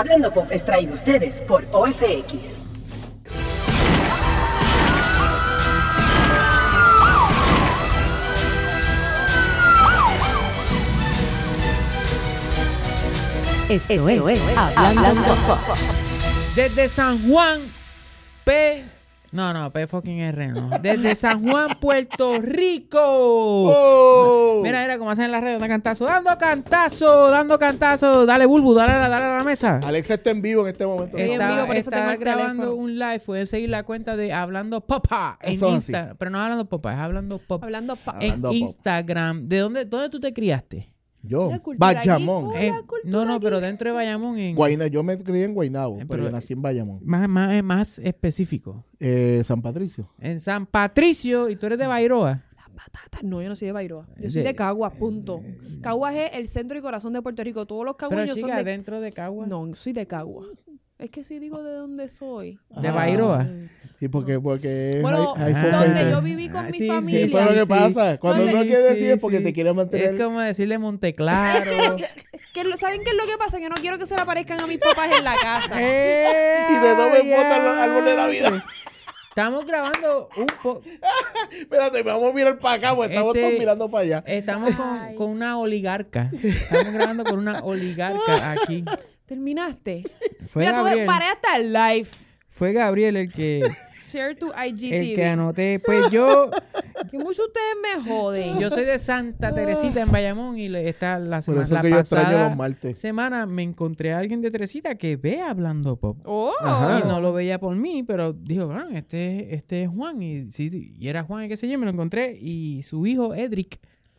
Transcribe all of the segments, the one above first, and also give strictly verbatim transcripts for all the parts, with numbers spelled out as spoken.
Hablando Pop es traído a ustedes por O F X. Esto, Esto es, es Hablando, Hablando Pop. Desde San Juan, P... No, no, P fucking R, no. Desde San Juan, Puerto Rico. Oh. Mira, mira cómo hacen en la red, dando cantazo, dando cantazo, dando cantazo. Dale, Bulbu, dale, dale a la mesa. Alexa está en vivo en este momento. Está, en vivo, por eso está tengo el grabando teléfono. un live. Pueden seguir la cuenta de Hablando Popa en Eso sí. Instagram. Pero no es Hablando Popa, es Hablando Pop. Hablando pa- En Hablando Pop. Instagram. ¿De dónde, dónde tú te criaste? Yo, La cultura Bayamón. aquí, Eh, la cultura no, no, aquí. pero dentro de Bayamón. En, Guayna, yo me crié en Guaynabo, Eh, pero, pero- yo nací en Bayamón. más, más, más específico. Eh, San Patricio. En San Patricio, y tú eres de Bairoa. Patatas. No, yo no soy de Bairoa. Yo De- soy de Caguas, punto. Caguas es el centro y corazón de Puerto Rico. Todos los Pero cagüeños son chica, de... dentro de Cagua. No, yo soy de Caguas. Es que si digo de dónde soy. De Ah. Bairoa. Sí, porque, porque es Bueno, high- high Ah. donde society. yo viví con Ah, mi sí, sí, familia. Sí, eso es lo que sí. pasa. Cuando Sí, uno quiere decir sí, es porque sí. te quiere mantener. Es como decirle Monteclaro. Que lo- ¿Saben qué es lo que pasa? Que no quiero que se le aparezcan a mis papás en la casa. Eh, Y te tomen ay, fotos al ay. árbol de Navidad. Estamos grabando un poco. Espérate, vamos a mirar para acá, porque estamos Este- todos mirando para allá. Estamos con, Ay. con una oligarca. Estamos grabando con una oligarca aquí. ¿Terminaste? Fue Mira, tú Gabriel. paré hasta el live. Fue Gabriel el que, Share to I G el que T V. anoté. Pues yo, Que muchos ustedes me joden. yo soy de Santa Teresita en Bayamón y le- está la Por semana eso la que yo extraño pasada los martes. semana me encontré a alguien de Teresita que ve Hablando Pop. Oh. Ajá. Y no lo veía por mí, pero dijo, ah, este, este es Juan. Y, sí, y era Juan y qué sé yo, me lo encontré. Y su hijo, Edric,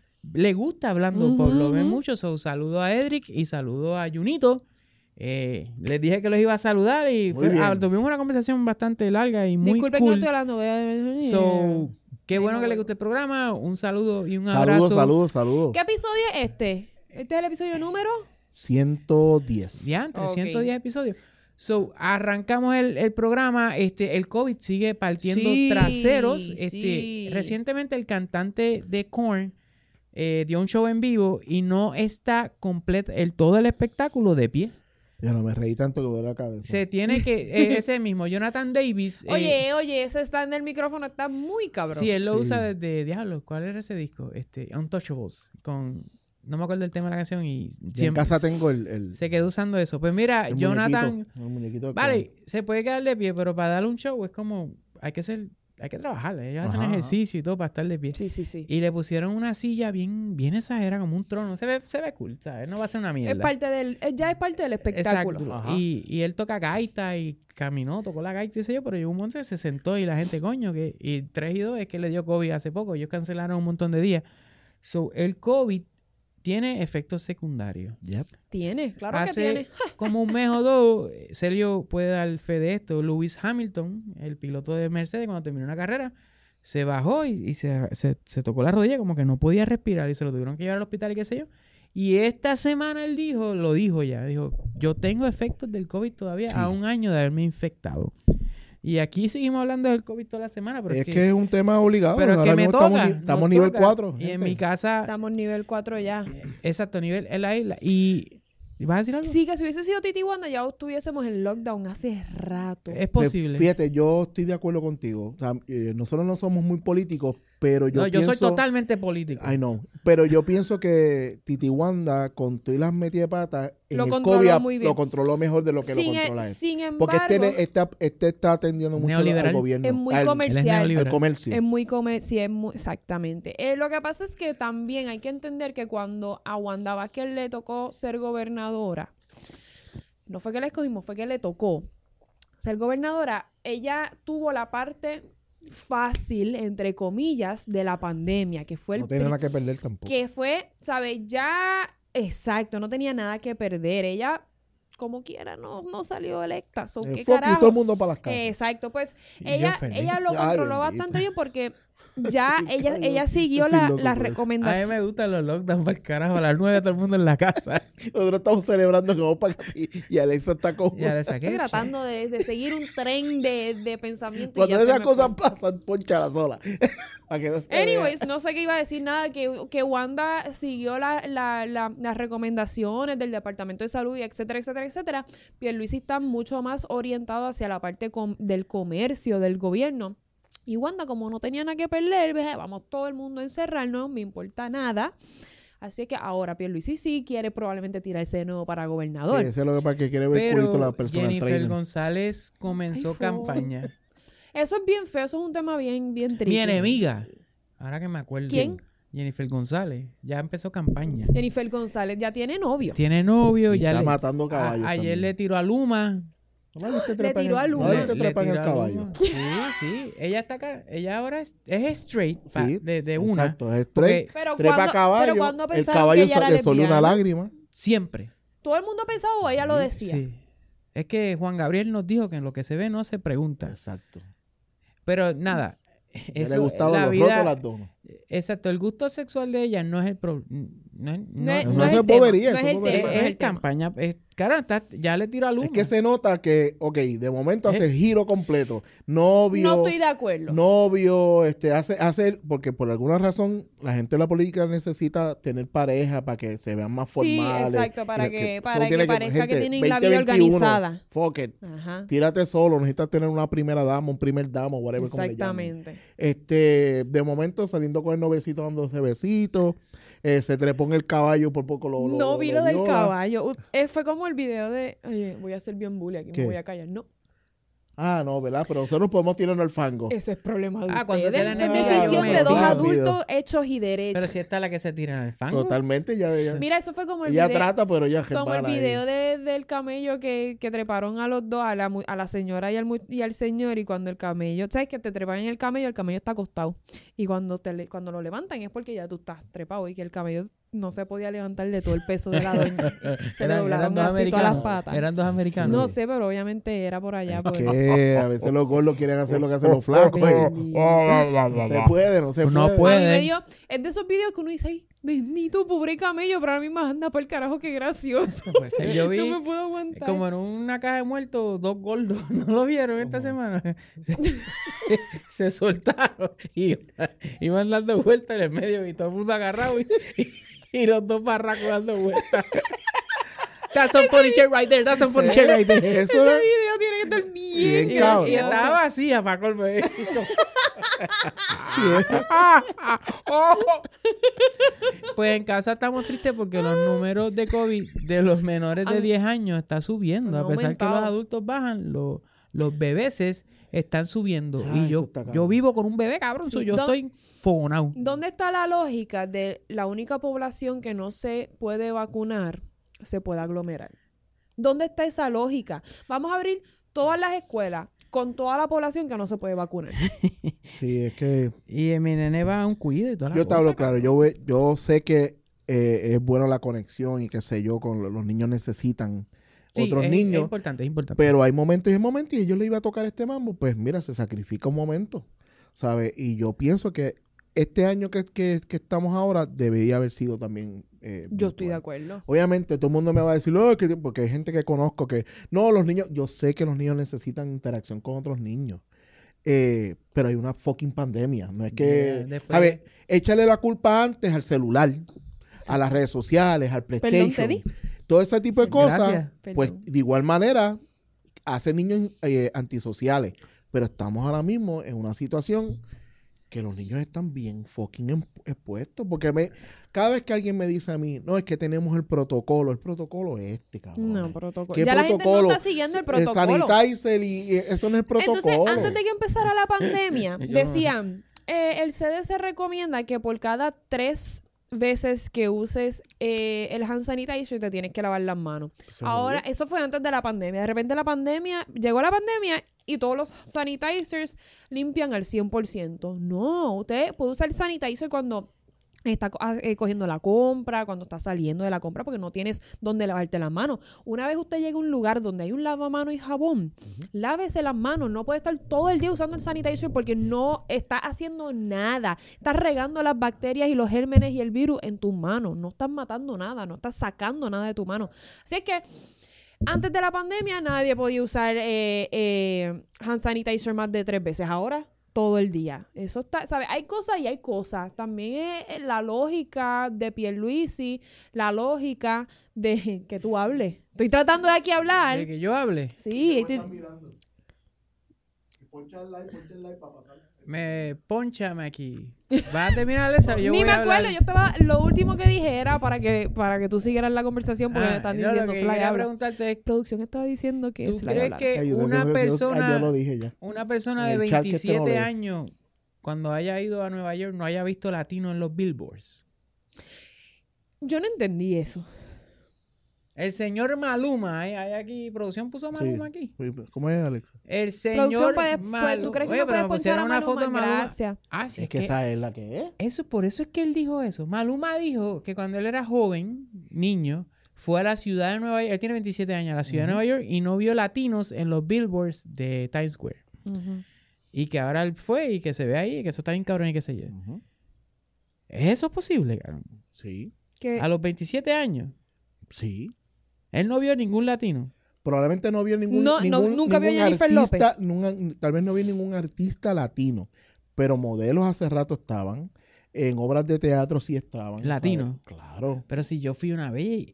le gusta Hablando Ujú, Pop, lo ve ujú. mucho. So, saludo a Edric y saludo a Junito. Eh, les dije que los iba a saludar y Muy fue- bien. ah, tuvimos una conversación bastante larga y muy Disculpen que no cool. estoy hablando. voy a- So, qué Ay, bueno no, que le bueno. guste el programa. Un saludo y un abrazo. Saludos, saludos, saludos. ¿Qué episodio es este? ¿Este es el episodio número? ciento diez. Ya, Ok. ciento diez episodios. So, arrancamos el, el programa. Este, el COVID sigue partiendo Sí, traseros. Este, sí. Recientemente el cantante de Korn eh, dio un show en vivo y no está completo el todo el espectáculo de pie. Ya no me reí tanto que me duele la cabeza. Se tiene que eh, ese mismo Jonathan Davis. eh, Oye, oye, ese stand del micrófono está muy cabrón. sí, él lo Sí. usa desde diablo. ¿Cuál era ese disco? Este, Untouchables con no me acuerdo el tema de la canción y Yo en siempre casa tengo el, el, se quedó usando eso. Pues mira, el Jonathan muñequito, el muñequito de vale, se puede quedar de pie, pero para darle un show es como, hay que ser, hay que trabajar. Ellos hacen Ajá. ejercicio y todo para estar de pie. Sí, sí, sí. Y le pusieron una silla bien, bien exagerada, como un trono. Se ve, se ve cool, ¿sabes? No va a ser una mierda. Es parte del, eh, ya es parte del espectáculo. Exacto. Ajá. Y, y él toca gaita y caminó, tocó la gaita y sé yo, pero llegó un momento que se sentó y la gente, coño, que y tres y dos es que le dio COVID hace poco. Ellos cancelaron un montón de días. So, el COVID tiene efectos secundarios. Yep. Tiene, claro Hace que tiene. como un mes o dos, Sergio puede dar fe de esto. Lewis Hamilton, el piloto de Mercedes, cuando terminó una carrera, se bajó y, y se, se, se tocó la rodilla como que no podía respirar y se lo tuvieron que llevar al hospital y qué sé yo. Y esta semana él dijo, lo dijo ya, dijo, yo tengo efectos del COVID todavía Sí. a un año de haberme infectado. Y aquí seguimos hablando del COVID toda la semana, pero Es que es un tema obligado. pero es Ahora que me mismo toca. Estamos, ni- nos estamos nivel toca. cuatro. Y en mi casa, Estamos nivel cuatro ya. exacto, nivel en la isla. Y, ¿y ¿vas a decir algo? Sí, que si hubiese sido Titi Wanda ya estuviésemos en lockdown hace rato. Es posible. Fíjate, yo estoy de acuerdo contigo. O sea, eh, nosotros no somos muy políticos, pero yo no, yo pienso... soy totalmente político. I know. Pero yo pienso que Titi Wanda, con todas las metidas de pata, en Lo el controló COVID muy bien. lo controló mejor de lo que sin, lo e- controla él. sin embargo, Porque este, ne- está, este está atendiendo mucho al, Neoliberal. al gobierno. es muy al, comercial. neoliberal. al comercio. Es muy comer, sí, es muy, exactamente. Eh, lo que pasa es que también hay que entender que cuando a Wanda Vázquez le tocó ser gobernadora, no fue que la escogimos, fue que le tocó ser gobernadora, ella tuvo la parte fácil, entre comillas, de la pandemia, que fue el No tiene pri- nada que perder tampoco. que fue, ¿sabes? Ya, exacto, no tenía nada que perder. Ella, como quiera, no, no salió electa. So, Eh, ¿qué fuck you, carajo? todo el mundo para las casas. Exacto, pues Y yo ella, feliz. ella lo Ay, controló bendito. bastante bien porque ya ella, ella siguió Yo soy la, loco las por eso. A mí recomendaciones. me gustan los lockdowns para el carajo. A las nueve todo el mundo en la casa. Nosotros estamos celebrando que vamos para casa y, y Alexa está como... Ya le saqué. Estoy tratando de, de seguir un tren de, de pensamiento. y Cuando ya se esas me cosas fue. pasan, ponchala sola. Para que no se vea. Anyways, no sé qué iba a decir nada, que, que Wanda siguió la, la, la, las recomendaciones del Departamento de Salud y etcétera, etcétera, etcétera. Pierluisi está mucho más orientado hacia la parte com- del comercio del gobierno. Y Wanda, como no tenía nada que perder, dije, vamos todo el mundo a encerrarnos, no me importa nada. Así que ahora Pierluisi sí quiere probablemente tirarse de nuevo para gobernador. Sí, ese es lo que pasa, que quiere ver el culito Pero la persona Jennifer trainer. González comenzó Ay, fo. campaña. Eso es bien feo, eso es un tema bien, bien triste. Mi enemiga. Ahora que me acuerdo. ¿Quién? Jennifer González. Ya empezó campaña. Jennifer González ya tiene novio. Tiene novio. Y Ya está le- matando a- caballos ayer también. le tiró a Luma. ¿No la viste Le trepar tiró en- a Luma. ¿No la Le- viste le trepar en el tiró a caballo? Luma. Sí, sí. Ella está acá. Ella ahora es, es straight. pa- Sí, de, de una. Exacto, es Porque straight. Pero Trepa cuando, caballo, pero cuando el pensaron caballo que ella era le solió una lesbiana, lágrima. Siempre. todo el mundo pensaba o ella lo decía. Sí. Es que Juan Gabriel nos dijo que en lo que se ve no se pregunta. Exacto. Pero nada. Ya Eso, le gustaban la los vida, rotos las donas. Exacto, el gusto sexual de ella no es el problema. No, es- No, no- es- no no es es el tema, bobería, no eso es es el bobería. tema, es, no es es el tema. campaña. Es, cara, está- ya le tiro a Luma. Es que se nota que, ok, de momento hace Eh. el giro completo. Novio, No estoy de acuerdo. novio, este, hace, hace, porque por alguna razón la gente de la política necesita tener pareja para que se vean más Sí, formales. exacto, para Y que- eso para que tiene parezca que gente, tienen la veinte vida veintiuno, organizada. Fuck it. Ajá. Tírate solo, necesitas tener una primera dama, un primer dama, whatever como le llamen. Exactamente. Este, de momento saliendo con el novecito dándose besitos, eh, se trepó en el caballo, por poco lo, lo No vi lo del viola. caballo. Uh, eh, fue como el video de, oye, voy a hacer bien bully aquí, ¿Qué? me voy a callar. No, Ah, no, ¿verdad? Pero nosotros podemos tirarnos al fango. eso es problema de Ah, cuando ustedes. quedan Esa es en el decisión video, de dos claro. adultos hechos y derechos. Pero si esta es la que se tira en el fango. Totalmente, ya, ya. Mira, eso fue como el ella video, trata, pero ella como el resbala ahí. video de, del camello que, que treparon a los dos, a la, mu- a la señora y al, mu- y al señor, y cuando el camello, ¿sabes? Que te trepan en el camello, el camello está acostado. Y cuando te le- cuando lo levantan es porque ya tú estás trepado y que el camello no se podía levantar de todo el peso de la doña. Se le Eran- doblaron eran dos así todas las americanos. patas. Eran dos americanos. No sé, pero obviamente era por allá. Es Pues. que a veces los gordos quieren hacer lo que hacen los flacos. y no se puede, no se No puede. A mí me pueden. dio, es de esos videos que uno dice, ay, bendito pobre camello, pero a mí me anda por el carajo, qué gracioso. Yo vi no me puedo aguantar. como en una caja de muertos dos gordos. ¿No lo vieron esta semana? Se, se soltaron y iban dando vueltas en el medio y todo el mundo agarrado y, y, y los dos barracos dando vueltas. That's some funny shit right there. That's some funny shit right there. Eso Ese era- video tiene que estar bien, Bien Y, cabrón. y estaba vacía para colme. Pues en casa estamos tristes porque los números de COVID de los menores de Han- diez años está subiendo. han A pesar que los aumentado. adultos bajan, los, los bebeses están subiendo. Ay, y yo, esto está cabrón. yo vivo con un bebé, cabrón. Sí, so yo ¿dó- estoy fogonado. ¿Dónde está la lógica de la única población que no se puede vacunar se puede aglomerar? ¿Dónde está esa lógica? Vamos a abrir todas las escuelas con toda la población que no se puede vacunar. Sí, es que Y eh, mi nene va a un cuido y toda la yo te cosa, hablo claro. cabrón. Yo, ve- yo sé que eh, es bueno la conexión y qué sé yo, con lo- los niños necesitan Sí, otros es- niños. Es importante, es importante. Pero hay momentos y momentos y yo le iba a tocar este mambo, pues mira, se sacrifica un momento, ¿sabes? Y yo pienso que este año que, que, que estamos ahora debería haber sido también eh, Yo estoy de virtual. acuerdo. Obviamente todo el mundo me va a decir, "Oh, que-", porque hay gente que conozco que, no, los niños, yo sé que los niños necesitan interacción con otros niños, eh, pero hay una fucking pandemia, no es que, Ya, después- a ver, échale la culpa antes al celular, a las redes sociales, al PlayStation, Perdón, Teddy. todo ese tipo de cosas, Gracias. pues Perdón. de igual manera hace niños eh, antisociales, pero estamos ahora mismo en una situación que los niños están bien fucking em- expuestos, porque me, cada vez que alguien me dice a mí, no, es que tenemos el protocolo, el protocolo es este, cabrón. No, protocolo. ¿Qué Ya la gente no protocolo? está siguiendo el Eh, protocolo. Sanitizer y, y eso no es protocolo. Entonces, antes de que empezara la pandemia, Yo no. decían, eh, el C D C recomienda que por cada tres veces que uses eh, el hand sanitizer te tienes que lavar las manos. Se Ahora, jodió. eso fue antes de la pandemia. De repente la pandemia, llegó la pandemia y todos los sanitizers limpian al cien por ciento. No, usted puede usar sanitizer cuando está co- ah, eh, cogiendo la compra, cuando está saliendo de la compra, porque no tienes dónde lavarte las manos. Una vez usted llega a un lugar donde hay un lavamanos y jabón, lávese las manos. No puede estar todo el día usando el sanitizer porque no está haciendo nada. Estás regando las bacterias y los gérmenes y el virus en tus manos. No estás matando nada, no estás sacando nada de tu mano. Así es que antes de la pandemia nadie podía usar eh, eh, hand sanitizer más de tres veces. Ahora todo el día. Eso está, ¿sabes? Hay cosas y hay cosas. También es la lógica de Pierluisi, la lógica de que tú hables. Estoy tratando de aquí hablar. De que yo hable. Sí, estoy- Me ponchame aquí. ¿Vas a terminar esa? Yo ni voy me a hablar. acuerdo. Yo estaba, lo último que dije era para que para que tú siguieras la conversación porque Ah, me están yo lo diciendo que se la quería habla. preguntarte es, Producción estaba diciendo que ¿tú se la crees habla. que Ay, yo- una yo- yo- persona, ah, yo lo dije ya. una persona de En el chat que este no veintisiete lo ve. años, cuando haya ido a Nueva York, no haya visto latino en los billboards? Yo no entendí eso. El señor Maluma, ¿eh? Hay aquí, producción puso Maluma Sí. aquí. ¿Cómo es, Alexa? El Producción, señor puedes- Maluma. puedes- ¿tú crees que Oye, no pero puedes me ponchar pusieron a una Maluma? foto de Maluma. Gracias. Ah, sí, Es que esa es la que es. Eso, por eso es que él dijo eso. Maluma dijo que cuando él era joven, niño, fue a la ciudad de Nueva York. Él tiene veintisiete años, a la ciudad Ujú. de Nueva York y no vio latinos en los billboards de Times Square. Ujú. Y que ahora él fue y que se ve ahí, que eso está bien cabrón y qué sé yo. Ujú. ¿Es eso posible, cabrón? Sí, Que- A los veintisiete años, sí. él no vio ningún latino. Probablemente no vio ningún, No, no, ningún, nunca vio a ningún Jennifer artista, nunca- tal vez no vio ningún artista latino, pero modelos hace rato estaban, en obras de teatro sí estaban. Latino. ¿sabes? Claro. Pero si yo fui una vez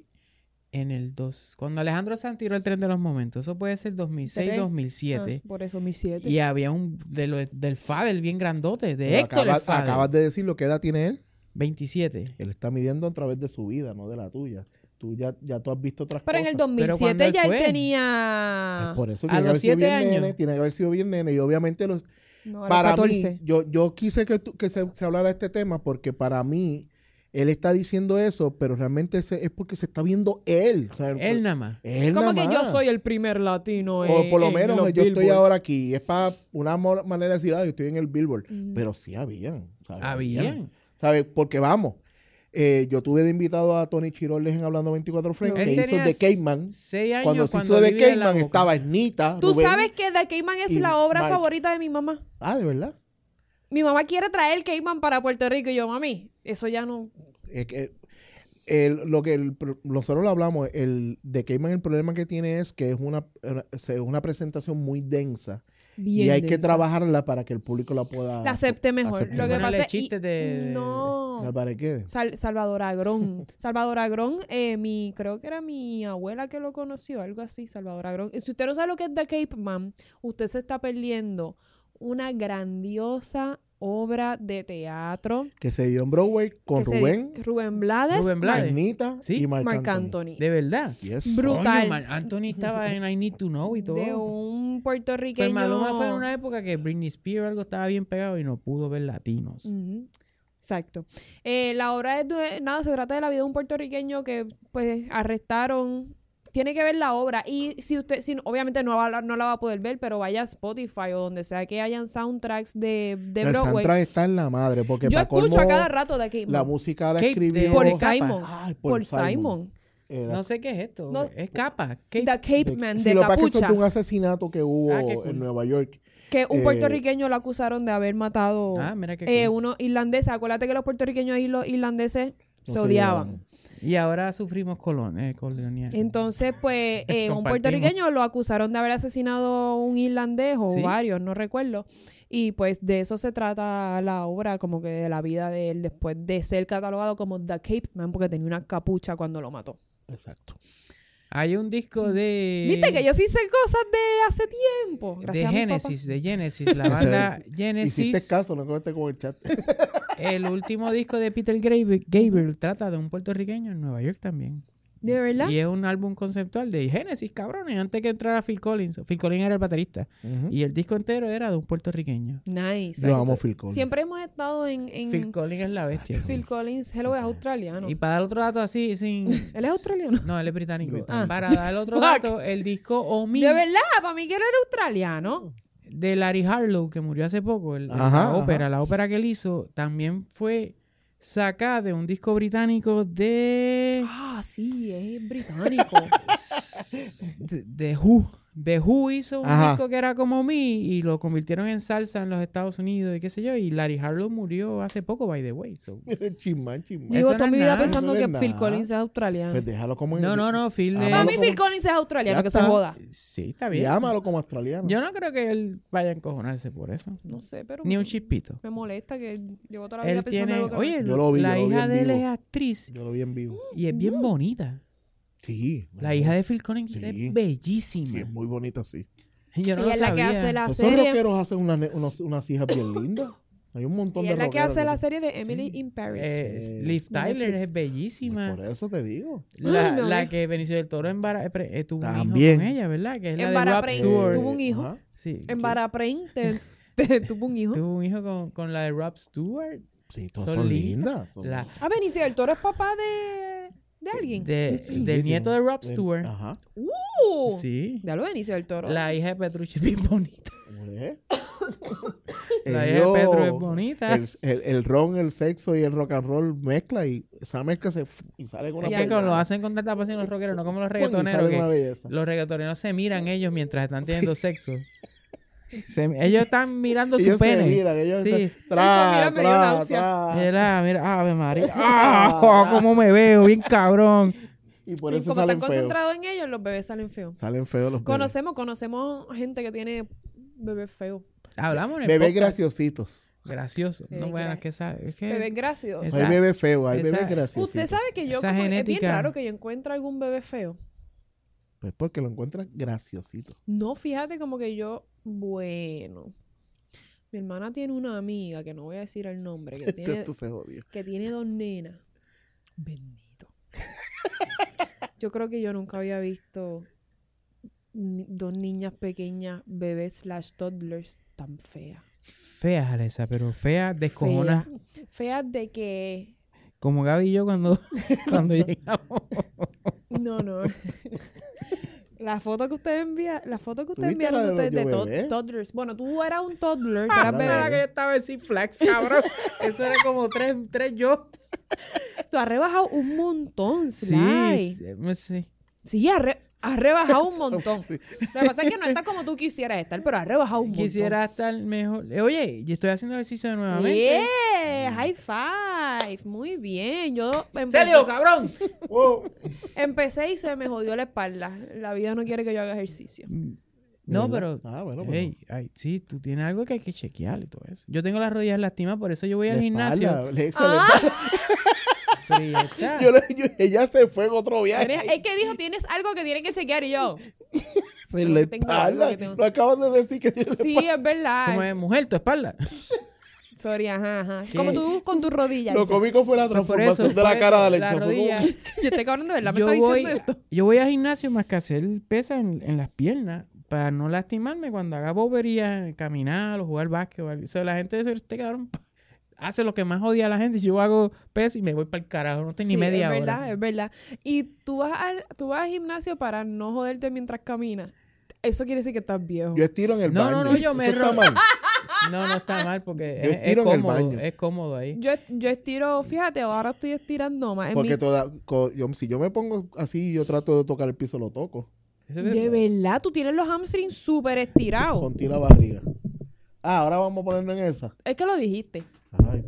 en el dos, cuando Alejandro Sanz tiró el tren de los momentos, eso puede ser dos mil seis, ¿Tres? dos mil siete. Ah, por eso mi siete. Y había un de lo- del Fader bien grandote, de Pero Héctor el acabas, Fader. acabas de decir lo que edad tiene él. veintisiete. Él está midiendo a través de su vida, no de la tuya. Tú ya, ya tú has visto otras Pero en cosas. el Pero cuando dos mil siete él ya él fue. tenía... Pues por eso a tiene que los haber sido siete bien años. nene, tiene que haber sido bien nene. Y obviamente los, No, era para catorce. mí, yo, yo quise que, tú- que se, se hablara de este tema porque para mí, él está diciendo eso, pero realmente se- es porque se está viendo él. O sea, Él nada más. él Como nada que yo más. soy el primer latino en, O por lo en menos los yo estoy billboards. ahora aquí. Es para una mo- manera de decir, ah, yo estoy en el Billboard. Mm. Pero sí habían. ¿sabes? Habían. ¿Sabes? Porque vamos, eh, yo tuve de invitado a Tony Chirolles en Hablando veinticuatro Frames, Él que hizo tenía The Caveman. seis años Cuando se cuando hizo The vivía en la Caveman Boca. estaba Ernita. Tú Rubén. sabes que The Cayman es y la obra Mike. favorita de mi mamá. Ah, ¿de verdad? Mi mamá quiere traer el Cayman para Puerto Rico y yo, mami, eso ya no... Es que el- lo que el- nosotros lo hablamos, el The Caveman, el problema que tiene es que es una, es una presentación muy densa Bien y hay que densa. trabajarla para que el público la pueda La acepte mejor. aceptar. Lo que Ponerle pasa es... chistes de- No... ¿Para qué? Sal- Salvador Agrón. Salvador Agrón, eh, mi, creo que era mi abuela que lo conoció, algo así, Salvador Agrón. Y si usted no sabe lo que es The Cape Man, usted se está perdiendo una grandiosa obra de teatro. Que se dio en Broadway con que se- Rubén, Rubén Blades. Rubén Blades. Ernita Sí. y Marc, Marc Anthony. Anthony. De verdad. Yes. Brutal. Coño, Marc Anthony estaba en I Need to Know y todo. De un puertorriqueño. Pues Maluma fue en una época que Britney Spears algo estaba bien pegado y no pudo ver latinos. Ujú. Exacto. Eh, la obra es de, nada, se trata de la vida de un puertorriqueño que pues arrestaron. Tiene que ver la obra y si usted, si, obviamente no, va, no la va a poder ver, pero vaya a Spotify o donde sea que hayan soundtracks de, de El Broadway. soundtrack está en la madre porque Yo pa' escucho colmo, a cada rato de aquí. la música la Kate escribió de- por de Capa. Simon. Ay, por Simon. Eh, No sé qué es esto. No. Es capa. Kate- The Cape de- Man, sí, de lo que pasa es que eso capucha. es de un asesinato que hubo Ah, qué cool. en Nueva York. Que un eh, puertorriqueño lo acusaron de haber matado Ah, mira qué eh, cool. unos irlandeses. Acuérdate que los puertorriqueños y los irlandeses No se odiaban. Y ahora sufrimos colon, eh, colonial. Entonces, pues, eh, un Compartimos. puertorriqueño lo acusaron de haber asesinado a un irlandés o Sí. varios, no recuerdo. Y pues de eso se trata la obra, como que de la vida de él después de ser catalogado como The Cape Man, porque tenía una capucha cuando lo mató. Exacto. Hay un disco de... Viste que yo sí sé cosas de hace tiempo. de Gracias a mi Genesis, de Genesis, la banda Genesis. Hiciste caso, no conecté con el chat. El último disco de Peter Gabriel, Gabriel trata de un puertorriqueño en Nueva York también. papá. ¿De verdad? Y es un álbum conceptual de Genesis, cabrones, antes que entrara Phil Collins. Phil Collins era el baterista. Ujú. Y el disco entero era de un puertorriqueño. Nice. Yo amo Phil Collins. Siempre hemos estado en... en Phil Collins es la bestia. Phil Collins, hello, es australiano. Y para dar otro dato así, sin... ¿Él es australiano? No, él es británico. Británico. Ah. Para dar otro dato, el disco Omi ¿De verdad? Para mí que él era australiano. de Larry Harlow, que murió hace poco, el- Ajá, la ópera, ajá. la ópera que él hizo, también fue sacada de un disco británico de... Ah, sí, es británico. de, de Who. The Who hizo un Ajá. disco que era como Me y lo convirtieron en salsa en los Estados Unidos y qué sé yo. Y Larry Harlow murió hace poco, by the way. So. Chismán, chismán. Llevo Eso toda no mi es vida nada. pensando Eso que no es Phil nada. Collins es australiano. Pues déjalo como... No, no, no, Phil de... Para Háblalo mí como- Phil Collins es australiano, Ya que se está. joda. Sí, está bien. Llámalo como australiano. Yo no creo que él vaya a encojonarse por eso. No sé, pero Ni me, un chispito. me molesta que llevo toda la vida Él pensando tiene... algo que no- Oye, Yo lo vi, la yo lo vi hija en de él vivo. es actriz Yo lo vi en vivo. y es bien bonita. Sí. La hija de Phil Collins Sí. es bellísima. Sí, es muy bonita, sí. Yo no Ella lo es la que sabía. hace la Esos serie. rockeros hacen una ne- unos- unas hijas bien lindas. Hay un montón Ella de es la que rockeros hace la que- serie de Emily Sí. in Paris. Eh, Sí. Liv De Tyler Netflix. es bellísima. Por eso te digo. La, Ay, no, la eh. que Benicio del Toro embara- eh, pre- eh, tuvo un hijo También. con ella, ¿verdad? Que es la En de Rob Baraprain. Stewart. Tuvo un hijo. Ajá. Sí, En que Baraprain te, te- tuvo un hijo. tuvo un hijo con, con la de Rob Stewart. Sí, todas Son son, lindas. lindas. Son- La, Ah, Benicio del Toro es papá de, de alguien. de, Sí, del sí, nieto de tiene- Rob Stewart. Ajá. Uh, Sí. Ya lo Benicio del Toro. La hija de Petrucci es bien bonita. ¿Eh? La hija Ellos- de Petru es bonita. El, el, el ron, el sexo y el rock and roll mezcla y esa mezcla se y sale con una Y que belleza. lo hacen con tanta pasión los rockeros, no como los Coño, y reggaetoneros. sale con una Que belleza. los reggaetoneros se miran ellos mientras están teniendo sexo. Se- ellos están mirando su Ellos se pene. miran, ellos Sí. están, tra, Mira, me dio tra, náusea. tra. Mira, mira, Ave María. ¡Ah! ¿Cómo me veo? Bien cabrón. Y por Y eso como salen están feos. concentrados en ellos, los bebés salen feos. Salen feos los bebés. Conocemos, conocemos gente que tiene bebés feos. Hablamos en el Bebés podcast. graciositos. Gracioso. Bebé No bueno, gra- es que sabe. Es que Bebés graciosos. Esa- No hay bebés feos, hay esa- bebés graciosos. Usted sabe que yo Esa como- es bien genética- raro que yo encuentre algún bebé feo. Pues porque lo encuentran graciosito. No, fíjate como que yo, bueno, mi hermana tiene una amiga, que no voy a decir el nombre, que tiene, Esto se jodió. que tiene dos nenas. Bendito. Yo creo que yo nunca había visto ni- dos niñas pequeñas, bebés slash toddlers, tan feas. fea, Alesa, pero fea, descojona. Feas. Feas de que... Como Gaby y yo cuando, cuando llegamos. No, no. La foto que ustedes envían, la foto que ustedes ¿Tuviste enviaron la de ustedes de los yo to- bebé? toddlers. Bueno, tú eras un toddler, que Ah, eras no bebé. era que yo estaba en Six Flags, cabrón. Eso era como tres, tres yo. Tú has rebajado un montón, Sí, Sly. sí, sí. Sí, has, re- has rebajado un montón. Sí. Lo que pasa es que no estás como tú quisieras estar, pero has rebajado un montón. Quisiera estar mejor. Eh, Oye, yo estoy haciendo ejercicio nuevamente. Yeah, high five. Muy bien. Yo empecé, ¡Celio, cabrón! Wow. empecé y se me jodió la espalda. La vida no quiere que yo haga ejercicio. No, ¿Verdad? pero... Ah, bueno, pero- Ey, ay, sí, tú tienes algo que hay que chequear y todo eso. Yo tengo las rodillas lastimadas, por eso yo voy al La gimnasio. espalda, le- se Ah. le- Pero ya está. yo le- yo- ella se fue en otro viaje. Pero es que dijo, tienes algo que tiene que chequear y yo. Pero la tengo algo espalda, que tengo- lo acabas de decir que tiene la Sí, espalda. es verdad. Como es mujer, tu espalda. Sorry, ajá, ajá. ¿Qué? Como tú con tu rodilla. Lo dice. cómico fue la Pues por transformación eso, de la por cara de eso, Alexa. la Fue como- rodilla. Yo estoy cabrón de verdad, me Yo está voy, diciendo esto. yo voy al gimnasio más que hacer pesas en, en las piernas para no lastimarme cuando haga bobería, caminar o jugar básquet. O algo. O sea, la dice, este cabrón hace lo que más odia a la gente. Yo hago pesas y me voy para el carajo. No estoy ni Sí, media es hora. verdad, es verdad. Y tú vas, al, tú vas al gimnasio para no joderte mientras caminas. Eso quiere decir que estás viejo. Yo estiro en el No, baño. no, no, yo me Eso está ro- mal. No, no está mal porque Yo es, es estiro en el cómodo. baño. Es cómodo ahí. Yo, yo estiro, fíjate, ahora estoy estirando más. En Porque mi- toda, co- yo, si yo me pongo así, yo trato de tocar el piso, lo toco. Eso es De verdad. verdad, tú tienes los hamstrings súper estirados. Con ti la barriga. Ah, ahora vamos a ponernos en esa. Es que lo dijiste. Ay,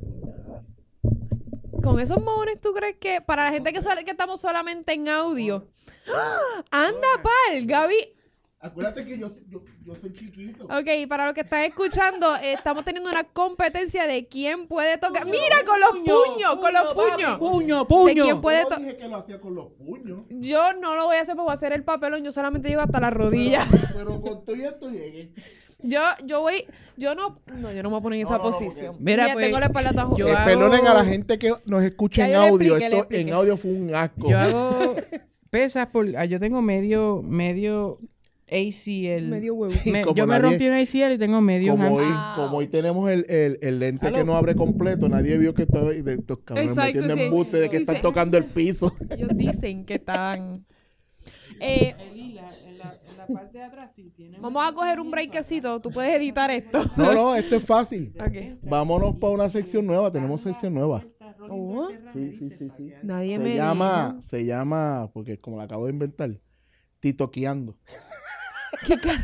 Con esos mojones, ¿tú crees que para la gente que, sol- que estamos solamente en audio? ¡Ah! ¡Anda, pal! Gaby. acuérdate que yo, yo, yo soy chiquito. Ok, para los que están escuchando, eh, estamos teniendo una competencia de quién puede tocar. ¡Mira, con los puños! ¡Con los puños! ¡Puño, ¿De puño! quién puede Yo to- no dije que lo hacía con los puños. Yo no lo voy a hacer porque voy a hacer el papelón. Yo solamente llego hasta la rodilla. Pero, pero con todo esto llegué. Yo, yo voy, yo no, no, yo no me voy a poner en esa No, no, no, posición. porque- Mira, Mira, pues, tengo la espalda tan yo jodida. Eh, hago- Perdonen a la gente que nos escucha Ya en yo le audio. expliqué, le Esto expliqué. en audio fue un asco. Yo hago pesas por... ah, Yo tengo medio, medio A C L. Medio huevo. Me- Como yo me nadie- rompí un A C L y tengo medio como, hoy, hamstring. como hoy tenemos el, el, el lente Aló. que no abre completo, nadie vio que estaba y de estos cabrones Exacto, metiendo sí. embuste de que Dice- están tocando el piso. Ellos dicen que están... Eh, en, la, parte de atrás sí tiene... vamos a coger un breakcito. Tú puedes editar esto. No, no, esto es fácil. Ok. Vámonos para una sección nueva. Tenemos sección nueva. Oh, Sí, sí, sí, sí. nadie me Se llama, dijo. se llama, porque como la acabo de inventar, titoqueando. ¿Qué cara?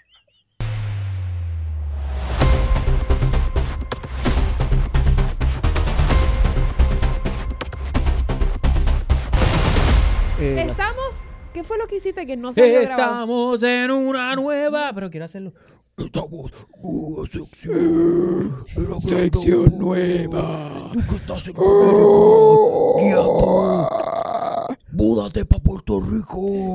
Eh, la- Estamos... ¿Qué fue lo que hiciste que no salió grabado? Estamos en una nueva. Pero quiero hacerlo. Estamos en una sección. Sección nueva. Tú que estás en América. Guiando. Múdate para Puerto Rico.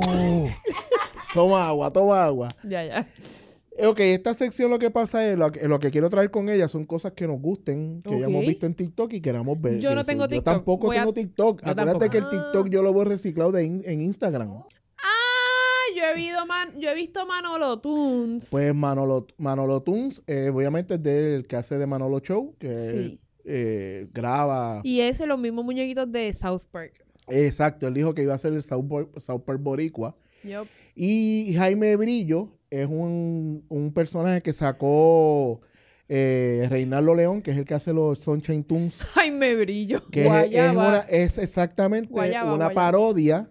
Toma agua, toma agua. Ya, ya. Eh, Ok, esta sección lo que pasa es, lo que, lo que quiero traer con ella son cosas que nos gusten, que Ok. hayamos visto en TikTok y queramos ver. Yo no Eso. tengo Yo TikTok. tampoco Voy a- tengo TikTok. Yo Acuérdate tampoco. que el Ah. TikTok yo lo voy reciclado de in- en Instagram. Ah, yo he visto, man, yo he visto Manolo Tunes. Pues Manolo, Manolo Tunes, eh, obviamente es del que hace de Manolo Show, que Sí. eh, graba. Y ese, los mismos muñequitos de South Park. Exacto, él dijo que iba a ser el South, Park- South Park Boricua. Yup. Y Jaime Brillo es un, un personaje que sacó eh, Reinaldo León, que es el que hace los Sunshine Tunes. Ay, me brillo. Que es, es, Guayaba. una- es exactamente Guayaba, una guayaba. parodia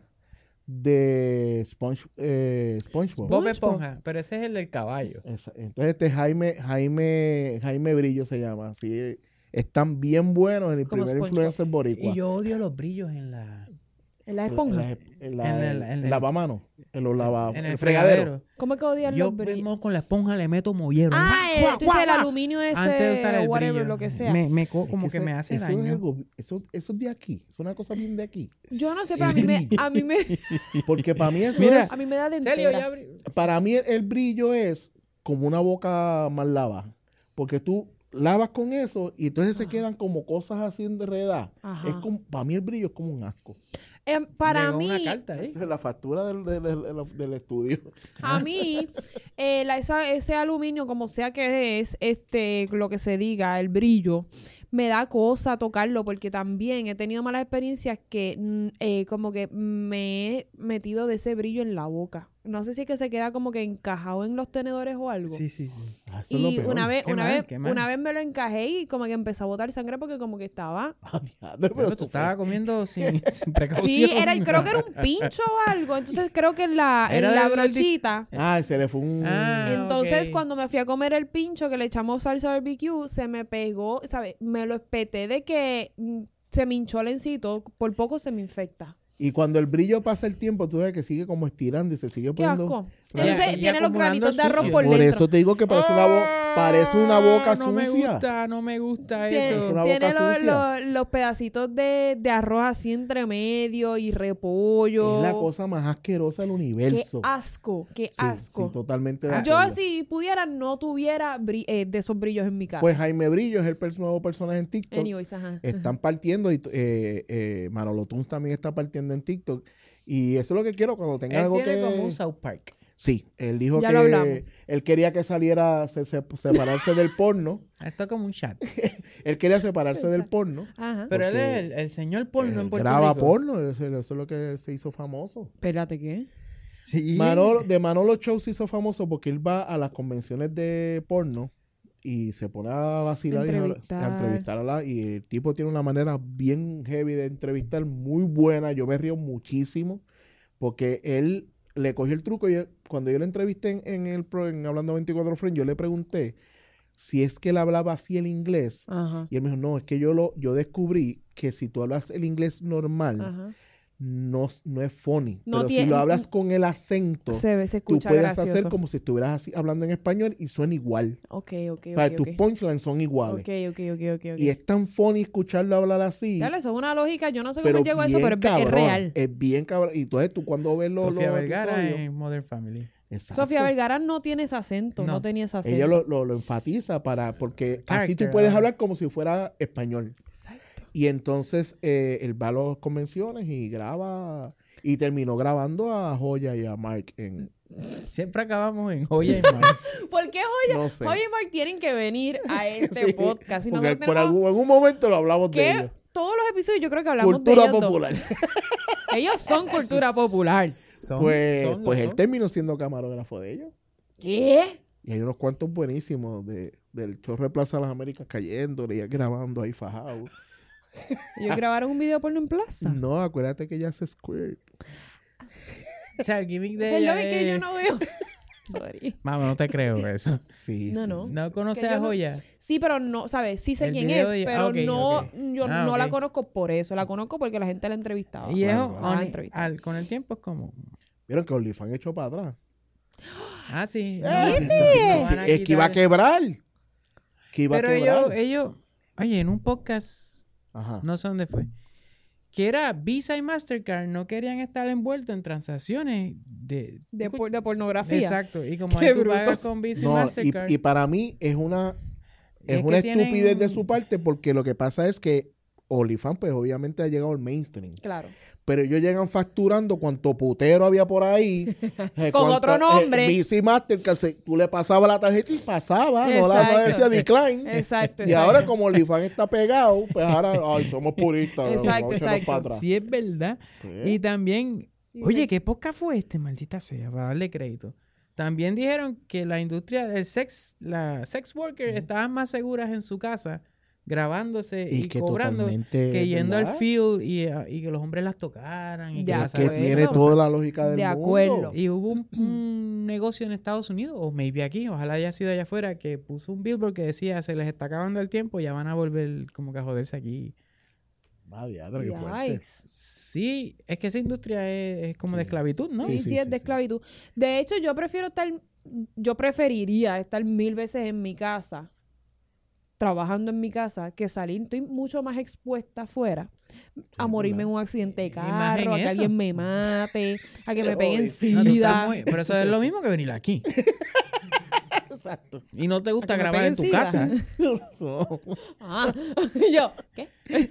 de Sponge, eh, SpongeBob. Bob SpongeBob. Esponja. Pero ese es el del caballo. Esa- Entonces este Jaime, Jaime, Jaime Brillo se llama. Así, están bien buenos en el Como primer SpongeBob. influencer boricua. Y yo odio los brillos en la... ¿En la En esponja? la- en la- En el- en en el- lavamanos, en los lava, en el el fregadero. fregadero. ¿Cómo que odian Yo los brillos? mismo con la esponja le meto mollero. Ah, ¡Guau, eh, guau, tú dices el guau! aluminio ese, Antes de usar el whatever, brillo. lo que sea. Me, me co- Es como que, eso- me hace eso daño. Es algo, eso, eso es de aquí. Es una cosa bien de aquí. Yo no sé, pero a mí me, a mí me, Porque para mí eso Mira, es, a mí me da de Celio, entera. ya abrí- para mí el, el brillo es como una boca mal lavada. Porque tú lavas con eso y entonces se quedan como cosas así enredadas. Ajá. Es como, para mí el brillo es como un asco. Em, para Llegó mí, una carta, ¿eh? La factura del, del, del- del- del estudio. a mí, eh, la- esa- ese aluminio, como sea que es, este, lo que se diga, el brillo, me da cosa tocarlo porque también he tenido malas experiencias que mm, eh, como que me he metido de ese brillo en la boca. No sé si es que se queda como que encajado en los tenedores o algo. Sí, sí, sí. Ah, eso es lo Y peor. una vez, Qué una mal, vez, qué mal. una vez me lo encajé y como que empezó a botar sangre porque como que estaba. Ah, diadre, Pero, pero tú tú estabas comiendo sin, sin precaución. Sí, era, creo que era un pincho o algo. Entonces creo que en la, en Era la del- del di- brochita. Ah, se le fue un... Ah. Entonces, ok. cuando me fui a comer el pincho que le echamos salsa barbecue, se me pegó, ¿sabes? Me lo espeté de que mm, se me hinchó el encito, por poco se me infecta. Y cuando el brillo pasa el tiempo, tú ves que sigue como estirando y se sigue Qué poniendo... asco. Ya, Entonces, ya tiene los acumulando granitos de arroz sucio. por Por dentro. eso te digo que parece una, bo- parece una boca Ah, no me sucia. gusta, no me gusta Tiene, Es eso. una tiene boca los, sucia. los- los pedacitos de, de arroz así entre medio y repollo. Es la cosa más asquerosa del Qué universo. asco, qué Sí, asco. sí, totalmente de Yo, acuerdo. si pudiera, no tuviera bri- eh, de esos brillos en mi casa. Pues Jaime Brillo es el pers- nuevo personaje en TikTok. Anyways, ajá. Están partiendo y eh, eh, Manolo Tunes también está partiendo en TikTok. Y eso es lo que quiero cuando tenga Él algo tiene que... como un South Park. Sí, él dijo Ya lo hablamos. que él quería que saliera, se, se- separarse del porno. Esto es como un chat. Él quería separarse del porno. Ajá. Pero él Porque es el, el señor porno Él en Puerto graba Rico. porno, eso, eso es lo que se hizo famoso. Espérate, ¿qué? Sí. Manolo, de Manolo Show se hizo famoso porque él va a las convenciones de porno y se pone a vacilar y a- Entrevistar. a entrevistar a la... Y el tipo tiene una manera bien heavy de entrevistar, muy buena. Yo me río muchísimo porque él le cogió el truco. Y cuando yo lo entrevisté en, en el pro, en Hablando veinticuatro Friends, yo le pregunté si es que él hablaba así el inglés. Ajá. Y él me dijo, no, es que yo lo yo descubrí que si tú hablas el inglés normal, Ajá. no, no es funny. No pero si tiene- lo hablas con el acento, Se ve, se tú escucha puedes gracioso. hacer como si estuvieras así hablando en español y suena igual. Ok, ok, O sea, ok. tus ok. punchlines son iguales. Ok, ok, ok, ok, ok. Y es tan funny escucharlo hablar así. Dale, eso es una lógica. Yo no sé pero cómo llegó a eso, bien pero es, es cabrón, real. Es bien cabrón. Y entonces tú cuando ves los, Sofía los Vergara episodios- en Modern Family. Exacto. Sofía Vergara no tiene ese acento, no, No. tenía ese acento. Ella lo, lo, lo enfatiza para porque así Character, tú puedes ¿verdad? hablar como si fuera español. Exacto. Y entonces eh, él va a las convenciones y graba. Y terminó grabando a Joya y a Mark en. Siempre acabamos en joya y mar. ¿Por qué Joya? No sé. Joya y Mark tienen que venir a este Sí, podcast. Y porque nosotros por tenemos algún, en algún momento lo hablamos de que ellos. todos los episodios yo creo que hablamos Cultura de ellos dos. popular. Ellos son cultura popular. Son- Pues, son, lo pues él son. terminó siendo camarógrafo de ellos. ¿Qué? Y hay unos cuantos buenísimos de, del Chorro de Plaza de las Américas cayendo y él grabando ahí fajado. Ellos grabaron un video porno en plaza. No, acuérdate que ella hace squirt. O sea, el gimmick de Es ella lo que es- yo no veo. Sorry. Vamos, no te creo eso. Sí, No, sí, no. sí. ¿No conoces Que yo a no- Joya? Sí, pero no, ¿sabes? Sí sé El quién video es, de ella- pero ah, ok, no, ok. yo Ah, no la ok. conozco por eso. La conozco porque la gente la entrevistaba. Y eso, claro. Ah, on- entrevista. al- con el tiempo es como... Vieron que OnlyFans echó para atrás. Ah, sí. Eh, no, sí, no van a es que iba a quitar- quebrar. Que iba Pero a quebrar. ellos, ellos... Oye, en un podcast... Ajá. No sé dónde fue. Que era Visa y Mastercard no querían estar envueltos en transacciones de... De, por- de pornografía. Exacto. Y como Qué ahí tú pagas brutos. con Visa y No, y, Mastercard... y para mí es una, es es una que tienen- estupidez de su parte porque lo que pasa es que OnlyFans pues obviamente ha llegado al mainstream. Claro. Pero ellos llegan facturando cuanto putero había por ahí. eh, Con otro nombre. Eh, Visa y Mastercard, se- tú le pasabas la tarjeta y pasaba. No, la, no Exacto. decía decline. Exacto, Y exacto. ahora como OnlyFans está pegado, pues ahora ay, somos puristas. Exacto, vamos a echarnos exacto. para atrás. Sí, es verdad. Sí. Y también... Y Oye, de- ¿qué podcast fue este? Maldita sea, para darle crédito. También dijeron que la industria del sex, la sex worker, estaban más seguras en su casa grabándose y, Y que cobrando totalmente, que yendo al ¿verdad? field y, ah, y que los hombres las tocaran. Y De que, Es las que acuerdo. tiene toda la lógica del De mundo. acuerdo. y hubo un, un negocio en Estados Unidos, o maybe aquí, ojalá haya sido allá afuera, que puso un billboard que decía, se les está acabando el tiempo, ya van a volver como que a joderse aquí. Ah, diadre, qué fuerte. Yikes. Sí, es que esa industria es, es como de esclavitud, ¿no? Sí, sí, sí, es sí, de sí. esclavitud. De hecho, yo prefiero estar, yo preferiría estar mil veces en mi casa, trabajando en mi casa, que salir. Estoy mucho más expuesta afuera a morirme en un accidente de Y más carro, en a que eso. alguien me mate, a que me peguen Oye, No, tú estás sida. muy- pero eso es lo mismo que venir aquí. Exacto. Y no te gusta que me grabar en tu peguen casa. No, Ah, y yo, ¿qué?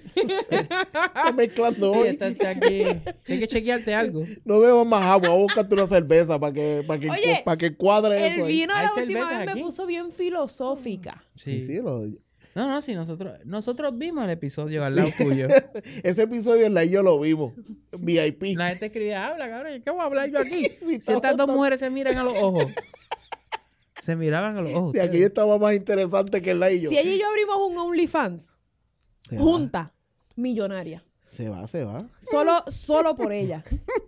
está mezclando Sí, hoy. está, está aquí. Hay que chequearte algo. No bebas más agua, búscate una cerveza para que, para que, Oye, para que cuadre El eso. ahí. vino ¿Hay la última cervezas vez me aquí? puso bien filosófica. Sí, sí, lo- No, no, sí, nosotros, nosotros vimos el episodio al lado tuyo. ese episodio en la yo lo vimos. V I P. La gente escribía, habla, cabrón, ¿qué voy a hablar yo aquí? Sí, Si estaba estas dos tan- mujeres se miran a los ojos. Se miraban a los ojos. Si aquello estaba más interesante que el la y yo. Si ella y yo abrimos un OnlyFans, Se va, junta, millonaria. se va, se va. Solo, solo por ella.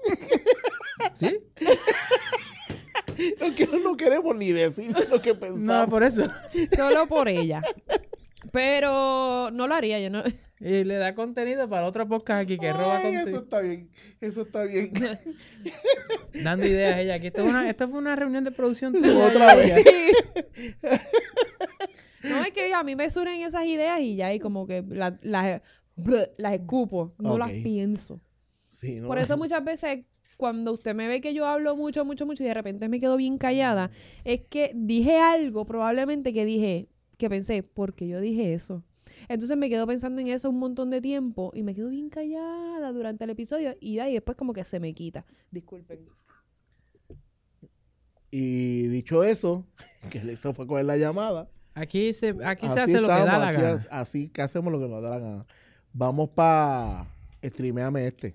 ¿Sí? No, que no queremos ni decir lo que No, pensamos. por eso. Solo por ella. Pero no lo haría yo, ¿no? Y le da contenido para otro podcast aquí que roba Ay, eso contenido. está bien. Eso está bien. Dando ideas ella. Aquí esto, es una, esto fue una reunión de producción tuya. Otra y ella. vez. No, es que a mí me surgen esas ideas y ya, y como que la- las, bleh, las escupo, no Ok. las pienso. Sí, ¿no? Por eso muchas veces cuando usted me ve que yo hablo mucho, mucho, mucho y de repente me quedo bien callada, es que dije algo probablemente que dije, que pensé, ¿por qué yo dije eso? Entonces me quedo pensando en eso un montón de tiempo y me quedo bien callada durante el episodio y de ahí después como que se me quita. Disculpen. Y dicho eso, que le hizo fue coger la llamada. Aquí se, aquí se Así hace lo que da estamos, la aquí gana. as- Así que hacemos lo que nos da la gana. Vamos para streameame este.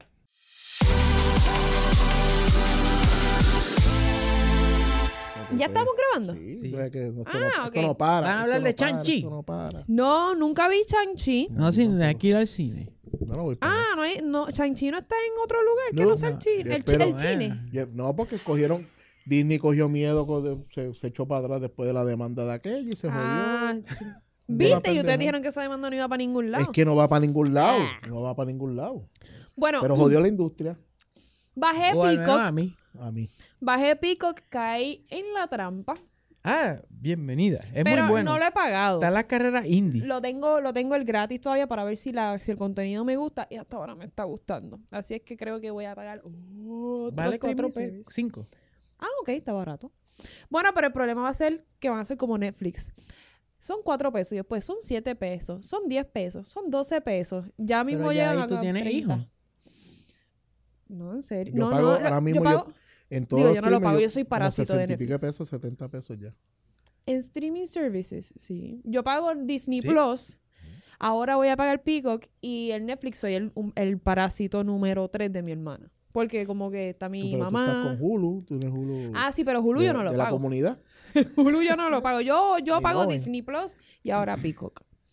¿Ya estamos grabando? Sí, Sí. tú ves que esto, Ah, no, ok. esto no para. Van a esto hablar no de para, Shang-Chi. esto no para. No, nunca vi Shang-Chi. No, sí, hay que ir al cine. No, no voy para allá. Ah, no hay, no, Shang-Chi no está en otro lugar que No, no, sea el, no, chi- yo el, chi- espero- el cine. Bueno. Yo- No, porque cogieron... Disney cogió miedo, co- se, se echó para atrás después de la demanda de aquella y se Ah, jodió. ch- Una ¿viste? Y pendeja. ustedes dijeron que esa demanda no iba para ningún lado. Es que no va para ningún lado. Ah. No va para ningún lado. Bueno, Pero jodió la industria. bajé O al menos a Peacock, mí. A mí. bajé Peacock, caí en la trampa, Ah, bienvenida. Es pero muy bueno. no lo he pagado. Está la carrera indie. Lo tengo, lo tengo el gratis todavía para ver si, la, si el contenido me gusta y hasta ahora me está gustando. Así es que creo que voy a pagar otro Vale streaming cuatro service. pe cinco. Ah, ok, está barato. Bueno, pero el problema va a ser que van a ser como Netflix. Son cuatro pesos y después son siete pesos, son diez pesos, son doce pesos. Ya mismo Pero ya llegan ahí tú a tienes treinta. hijos. No, en serio. Yo no, pago, no, ahora lo- mismo yo yo, pago en todo digo, yo no lo pago, yo soy parásito de sesenta y pico Netflix. pesos, setenta pesos ya. en streaming services, sí. Yo pago Disney ¿Sí? Plus. Ahora voy a pagar Peacock y el Netflix soy el, un- el parásito número tres de mi hermana. Porque como que está mi Tú, pero tú mamá. estás con Hulu, tú tienes Hulu Ah, sí, pero Hulu de, yo no lo de la pago. comunidad. Hulu yo no lo pago. Yo, yo Ay, pago no, eh. Disney Plus y ahora Peacock.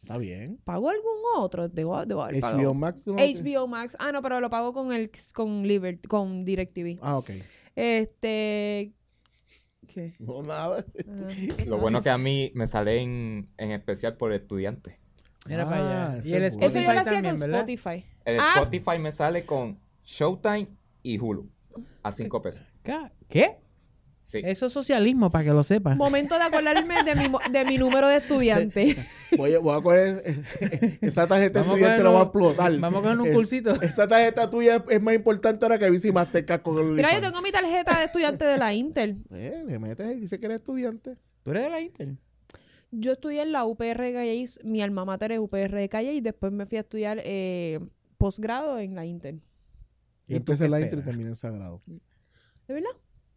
Está bien. ¿Pago algún otro? Debo, debo haber H B O pagado. Max. ¿tú no H B O Max. Ah, no, pero lo pago con el con Liber, con DirecTV. Ah, ok. Este... ¿Qué? No, nada. Ajá. Lo bueno que a mí me sale en, en especial por estudiante. Mira Ah, para allá. ese Y el es bueno. Eso Spotify yo lo hacía también, con ¿verdad? Spotify. El Ah, Spotify me sale con Showtime y Hulu a cinco pesos. ¿Qué? ¿Qué? Sí. Eso es socialismo, para que lo sepas. momento de acordarme de mi, mo- de mi número de estudiante. Voy a, voy a coger esa tarjeta de Vamos a estudiante, la voy a cogerlo- explotar. Vamos a coger un Eh, cursito. Esa tarjeta tuya es, es más importante ahora que Visa y Mastercard con el Mira, yo OnlyFans. tengo mi tarjeta de estudiante de la Intel. Eh, le metes y dice que eres estudiante. ¿Tú eres de la Inter? Yo estudié en la U P R de Calle, mi alma mater es U P R de Calle y después me fui a estudiar eh, posgrado en la Intel. Yo ¿Y tú empecé qué en la Inter y esperas? terminé en Sagrado. ¿De verdad?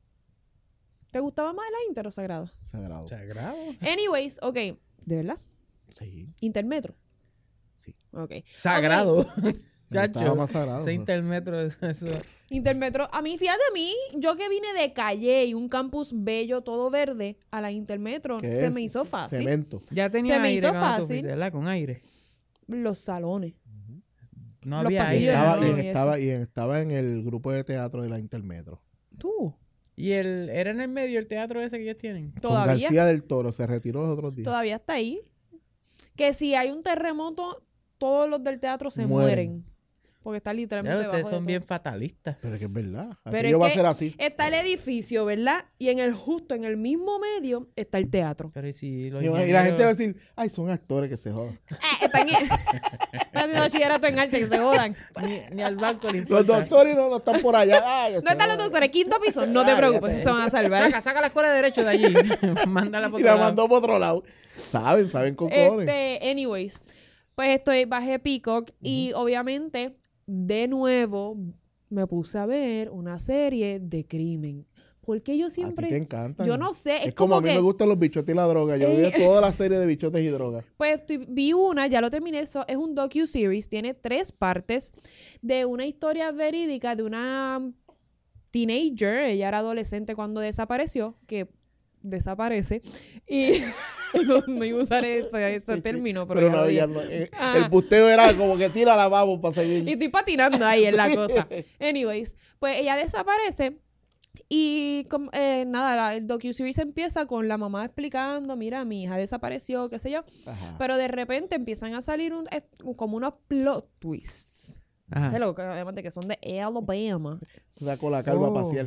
¿Te gustaba más la Inter o Sagrado? Sagrado. Sagrado. Anyways, ok. ¿De verdad? Sí. Intermetro. Sí. Ok. Sagrado. Me gustaba Chacho. más Sagrado. Ese intermetro, eso. eso. Intermetro. A mí, fíjate a mí, yo que vine de Calle y un campus bello, todo verde, a la Intermetro, ¿Qué se es? me hizo fácil. Cemento. Ya tenía Se me aire hizo cuando tú fácil. fuiste, ¿verdad? Con aire. Los salones. No Los había pasillos aire. de Estaba, no, y, y eso. estaba, y estaba en el grupo de teatro de la Intermetro. Tú. Y el, era en el medio el teatro ese que ellos tienen. Con Todavía. García del Toro. Se retiró los otros días. Todavía está ahí. Que si hay un terremoto, todos los del teatro se Mueren. mueren. Porque está literalmente Ya, debajo ustedes de son todo. bien fatalistas. Pero es que es verdad. Pero Aquello es va a que- ser así. Está el edificio, ¿verdad? Y en el justo, en el mismo medio, está el teatro. Pero ¿y si los Y la ingenieros- gente va a decir, ay, son actores que se jodan. Eh, están en... Están en bachillerato en arte, que se jodan. Ni, ni al banco le Los importa. doctores no, no están por allá. Ay, que se ¿Dónde están los jodan. doctores? Quinto piso. No te Ay, preocupes, fíjate. se van a salvar. Saca, saca la escuela de Derecho de allí. Mándala por Y otro la lado. mandó por otro lado. Saben, saben con cojones. Este, anyways, pues estoy, bajé Peacock y obviamente, de nuevo, me puse a ver una serie de crimen. Porque yo A ti te siempre, encantan. yo no sé, es, Es como, como, a mí que, me gustan los bichotes y la droga. Yo Eh. vi toda la serie de bichotes y drogas. pues estoy- vi una, ya lo terminé, eso es un docu-series, tiene tres partes de una historia verídica de una teenager, ella era adolescente cuando desapareció, que desaparece, y no, no iba a usar ese, ese Sí, sí. término, pero, Pero ya no, lo dije. ya no, eh, Ajá. el busteo era como que tira la vamos para Y seguir. estoy patinando ahí en la cosa. Anyways, pues ella desaparece y com- eh, nada, la- el docu-series empieza con la mamá explicando, mira, mi hija desapareció, qué sé yo, Ajá. pero de repente empiezan a salir un- eh, como unos plot twists. Ajá. Hello, que además de que son de Alabama. Sacó la calva Oh. pacial.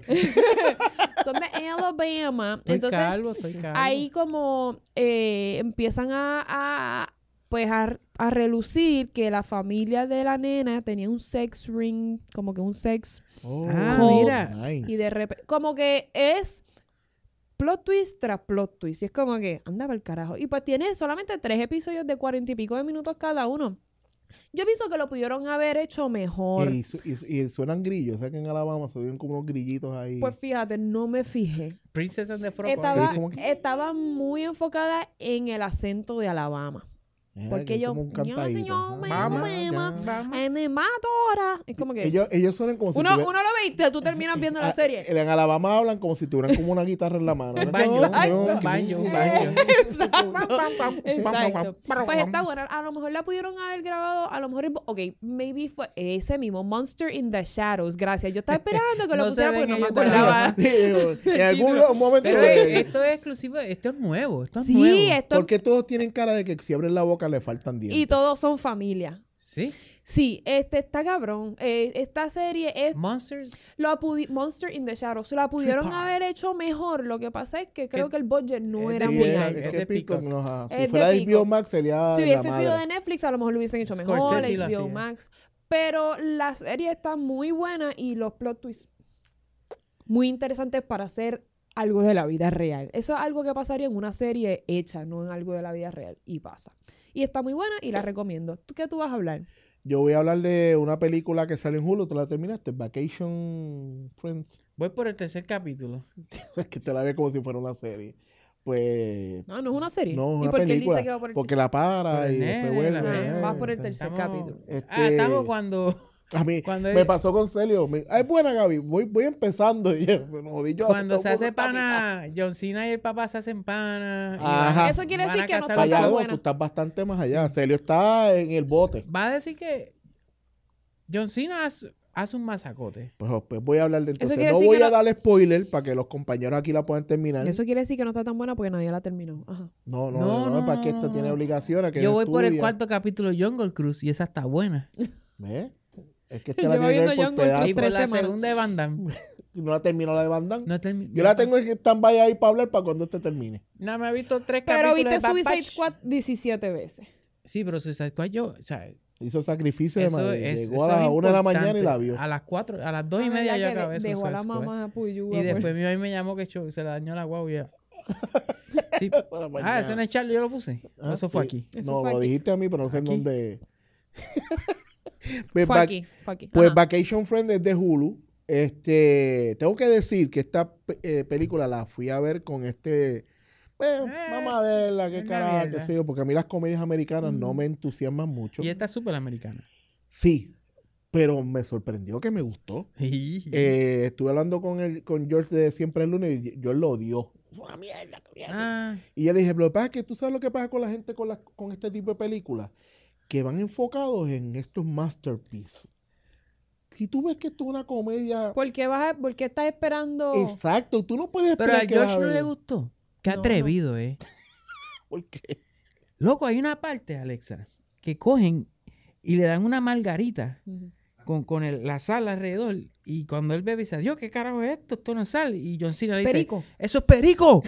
Son de Alabama. Estoy Entonces, calvo, estoy calvo. ahí como eh, empiezan a, a pues a, a relucir que la familia de la nena tenía un sex ring, como que un sex, Oh, Ah, mira. nice. y de repente, como que es plot twist tras plot twist, y es como que, anda para el carajo, y pues tiene solamente tres episodios de cuarenta y pico de minutos cada uno. Yo pienso que lo pudieron haber hecho mejor. Y, su- y, su- y suenan grillos. O sea que en Alabama se oyen como unos grillitos ahí. Pues fíjate, no me fijé. Princess and the Frog. Estaba, Sí, como que- estaba muy enfocada en el acento de Alabama. Eh, Porque que es yo, como un yo, cantadito. yo, Ah, me Vamos, mama, vamos. en el matora. Es como que Ellos, ellos suenan como si uno, tuviera- uno lo veiste, tú terminas viendo la Ah, serie. En Alabama hablan como si tuvieran como una guitarra en la mano. Un baño, Exacto. un baño, un baño. Exacto. Exacto. Pues está buena. A lo mejor la pudieron haber grabado, a lo mejor, ok, maybe fue ese mismo, Monster in the Shadows. Gracias. Yo estaba esperando que lo No se pusieran porque ven no me ellos acordaba. Sí, digo, en algún título. momento Pero de- esto es exclusivo, esto es nuevo, esto es Sí, nuevo. esto porque todos tienen cara de que si abren la boca le faltan dientes. y todos son familia. ¿Sí? Sí, este está cabrón. Eh, esta serie es Monsters. lo pudi- Monster in the Shadows. La pudieron Tripod. haber hecho mejor. Lo que pasa es que creo Es- que el budget no es era de Sí, muy es, Peacock, alto. es es que de Peacock, Peacock. no, ajá. Si Es de fuera de Peacock. H B O Max sería Si la hubiese madre. sido de Netflix, a lo mejor lo hubiesen hecho mejor. Scorsese lo H B O hacía. Max. Pero la serie está muy buena y los plot twists muy interesantes para hacer algo de la vida real. Eso es algo que pasaría en una serie hecha, no en algo de la vida real. Y pasa. Y está muy buena y la recomiendo. ¿Tú qué tú vas a hablar? Yo voy a hablar de una película que sale en Hulu. ¿Tú la terminaste? Vacation Friends. Voy por el tercer capítulo. Es que te la ve como si fuera una serie. Pues... No, no es una serie. No, es ¿Y una por qué él película. dice que va por el Porque la para Por el y después nene, vuelve. la Ah, nena. eh, vas por el o sea, tercer Estamos- capítulo. Este- Ah, estamos cuando A mí Cuando me él- pasó con Celio. Me, Ay, buena, Gaby. Voy, voy empezando. Y yo, me jodí yo, Cuando todo se el hace mundo está a mitad. pana, John Cena y el papá se hacen pana. y Ajá. van- Eso quiere van decir a que no cazar está los tan Allá, fox. buena. tú estás bastante más allá. Celio está en el bote. Va a decir que John Cena hace, hace un masacote. Pues, pues voy a hablar de entonces. quiere No decir voy que a no- darle spoiler para que los compañeros aquí la puedan terminar. Eso quiere decir que no está tan buena porque nadie la terminó. Ajá. No, no, No, no, no, no, para que no, esta no, tiene no. obligaciones. Que Yo no voy por el estudia. cuarto capítulo de Jungle Cruise y esa está buena. ¿Ves? Es que esta la Llevo tiene que ver viendo por Jungle pedazos. Y por tres la semanas. segunda de Van Damme. No la terminó la de Van Damme. No termi- Yo la tengo en stand-by ahí para hablar para cuando este termine. No, me he visto tres Pero capítulos viste de Bad Suicide Batch. Squad diecisiete veces. Sí, pero Suicide Squad yo, o sea, Hizo sacrificio de eso madre. es, Llegó eso a es las una de la mañana y importante. la vio. A las cuatro, a las dos y Ah, media yo ¿verdad que acabé de- Dejó a Suicide la Squad. mamá Puyúa. Y por- después mi mamá me llamó que cho- se la dañó la guagua y ya. Sí. A la Ah, mañana. eso en el chat yo lo puse. Ah, Eso fue sí. aquí. Eso No, fue lo aquí. dijiste a mí, pero no sé en Aquí. dónde. Pues, Fue Vac- aquí, fue aquí. pues Ajá. Vacation Friend es de Hulu. Este, tengo que decir que esta eh, película la fui a ver con este. Pues, Eh, vamos a verla, qué una carajo, qué mierda. sé yo, porque a mí las comedias americanas no Mm. me entusiasman mucho. Y esta es súper americana. Sí, pero me sorprendió que me gustó. Eh, estuve hablando con el, con George de Siempre el Lunes y George lo odió. Es una mierda. qué mierda. Ah, Y yo le dije, pero lo que pasa es que tú sabes lo que pasa con la gente con, las- con este tipo de películas, que van enfocados en estos masterpieces. Si tú ves que esto es una comedia, ¿Por qué, vas a- por qué estás esperando? exacto, tú no puedes pero esperar a que vas George no ver. le gustó. Qué No, no. atrevido, eh. ¿Por qué? Loco, hay una parte, Alexa, que cogen y le dan una margarita Ujú. con, con el- la sal alrededor. Y cuando él bebe, dice, Dios, ¿qué carajo es esto? Esto no es sal. Y John Cena le dice, Perico. ¡eso es perico!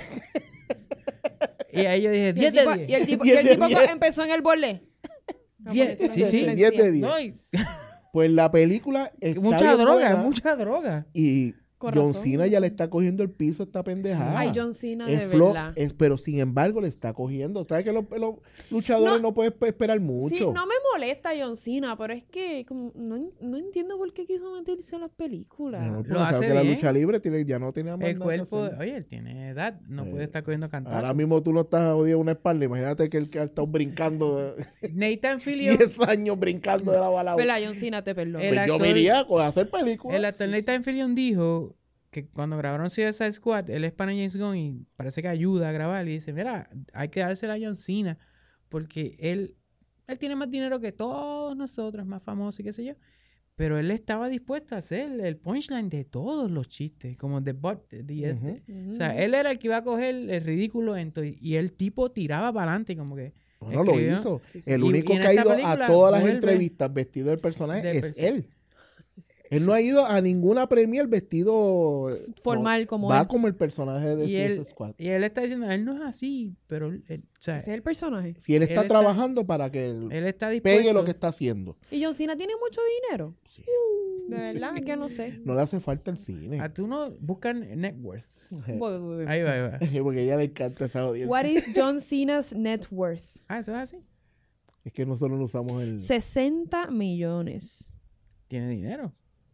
Y ahí yo dije, Y el diez tipo, de y el diez. tipo, y diez el de tipo diez. empezó en el borde. diez, sí, sí. diez de diez. No, y- Pues la película está mucha bien droga, buena mucha droga. y Con John razón. Cena ya le está cogiendo el piso a esta pendejada. Ay, John Cena, Es de flo- verdad. es- pero sin embargo le está cogiendo. ¿Sabes que los, los luchadores no, No. pueden esperar mucho? Sí, no me molesta John Cena, pero es que como, no, no entiendo por qué quiso meterse en las películas. No, no, Lo porque sabe hace que la bien. lucha libre tiene, ya no tiene más El nada que cuerpo, hacer. oye, él tiene edad, no Eh, puede estar cogiendo cantazos. Ahora mismo tú no estás jodido una espalda. Imagínate que él que ha estado brincando Nathan Fillion, diez años brincando de la bala. Vela, John Cena, te perdono. El Pues yo actor- me iría a hacer películas. el actor Sí, sí. Nathan Fillion dijo que cuando grabaron Suicide Squad, él es para James Gunn y parece que ayuda a grabar y dice, mira, hay que dársela a John Cena porque él, él tiene más dinero que todos nosotros, más famoso y qué sé yo. Pero él estaba dispuesto a hacer el punchline de todos los chistes, como de bot. de- de- Ujú. Ujú. O sea, él era el que iba a coger el ridículo en to- y el tipo tiraba para adelante como que... Bueno, lo escribió- hizo. Sí, sí. El Y- único y en que ha esta ido a película todas las vuelve entrevistas vestido del personaje de es perso- él. Él no ha ido a ninguna premier vestido Formal no, como va él. como el personaje de Y Suicide él, Squad. y él está diciendo, él no es así, pero él, él- o sea, Ese es el personaje. Si él está él está- trabajando para que él él está dispuesto... pegue lo que está haciendo. Y John Cena tiene mucho dinero. Sí. De verdad que no sé. No le hace falta el cine. A tú no buscan net worth. Voy, voy, voy. Ahí va, ahí va. Porque a ella le encanta esa audiencia. What is John Cena's net worth? Ah, eso es así. Es que nosotros no usamos el... sesenta millones. Tiene dinero.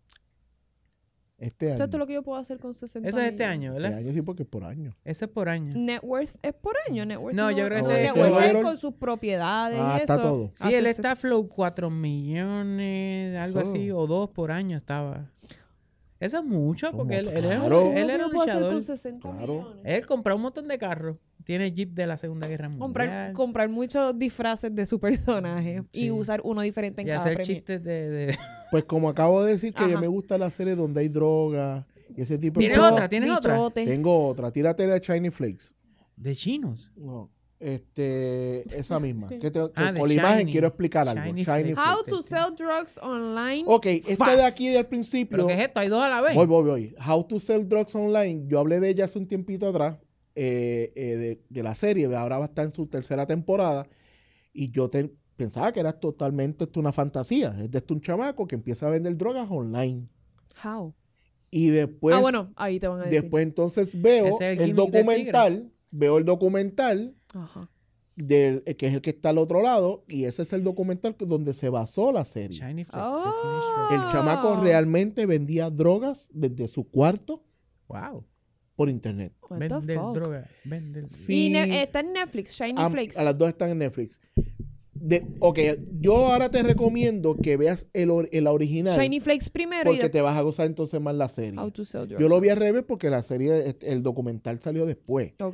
Este año. Esto es lo que yo puedo hacer con sesenta Eso es este millones. año, Este ¿verdad? año sí, porque es por año. Eso es por año. Net worth es por año. Net worth No, yo creo que ese- net ese worth es valor- con sus propiedades. Ah, y está eso. todo. Sí, Hace él ses- está flow cuatro millones, algo Eso. así, o dos por año estaba. Eso es mucho, porque él, Como- él, era un- claro. él ¿Cómo era yo un puedo hacer luchador. con sesenta Claro. millones? Él compró un montón de carros. Tiene Jeep de la Segunda Guerra Mundial. Comprar, comprar muchos disfraces de su personaje Sí. y usar uno diferente en y cada hacer premio. chistes de... de- Pues como acabo de decir que Ajá. me gusta la serie donde hay droga y ese tipo de ¿Tienes cosas. otra? ¿Tienes otra? Bichote. Tengo otra. Tírate de Shiny Flakes. de chinos. No. Este, esa misma. Que te- que Ah, de con la imagen Shiny. quiero explicar algo. Shiny Shiny Flakes. How Flakes. to sell drugs online. Ok, esta fast. de aquí del principio. ¿Pero qué es esto? ¿Hay dos a la vez? Voy, voy, voy. How to Sell Drugs Online. Yo hablé de ella hace un tiempito atrás, eh, eh, de, de la serie. Ahora va a estar en su tercera temporada. Y yo te- pensaba que era totalmente esto una fantasía. Es de esto un chamaco que empieza a vender drogas online. How? Y después, ah, bueno, ahí te van a decir. después entonces veo Ese es el el, gimmick del documental. Veo el documental, Ajá. del, eh, que es el que está al otro lado. Y ese es el documental que- donde se basó la serie. Shiny Flex, Oh. de Teenage Drug. El chamaco realmente vendía drogas desde su cuarto Wow. por internet. What the Vender fuck? droga. Vender... Sí. Y ne- está en Netflix, Shiny Am- Flakes. A las dos están en Netflix. De, ok, yo ahora te recomiendo que veas el, or- el original. Shiny Flakes primero y Porque te vas a gozar entonces más la serie. How to Sell Drugs. Yo lo vi al revés porque la serie, el documental salió después. Ok.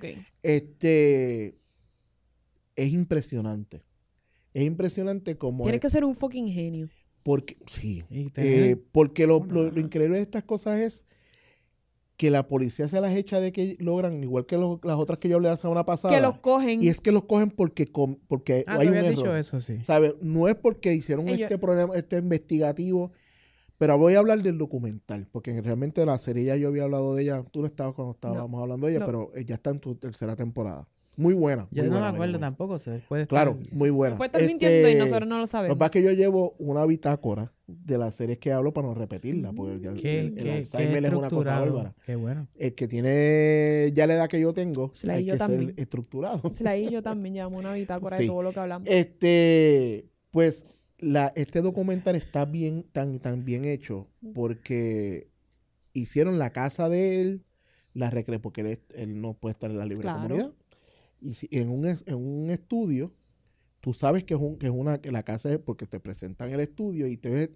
Este es impresionante. Es impresionante como Tienes es- que ser un fucking genio. porque sí, Y tener- eh, porque lo, lo- lo increíble de estas cosas es que la policía se las echa de que logran, igual que lo- las otras que yo hablé la semana pasada. Que los cogen. Y es que los cogen porque, com- porque Ah, hay tú un habías error. dicho eso, sí. ¿Sabes? No es porque hicieron Ellos- este programa, este investigativo, pero voy a hablar del documental, porque realmente la serie ya yo había hablado de ella, tú no estabas cuando estábamos hablando de ella, No. pero eh, ya está en tu tercera temporada. Muy buena. Yo muy no me buena, acuerdo by the way. tampoco. Se puede estar- Claro, muy buena. Puede estar Este, mintiendo y nosotros no lo Lo sabemos. que pasa es que yo llevo una bitácora de las series que hablo para no repetirla, porque ya el, Qué, el qué, Alzheimer qué es una cosa estructurado. bárbara. Qué bueno. El que tiene ya la edad que yo tengo, Se la hay di yo que también. ser estructurado. La y yo también llevamos una bitácora Sí. de todo lo que hablamos. Este, pues, la, este documental está bien, tan, tan bien hecho porque hicieron la casa de él, la recre, porque él, es- él no puede estar en la libre Claro. comunidad. Y si- en un, es- en un estudio, tú sabes que es, un, que es una, que la casa es porque te presentan el estudio y te ves,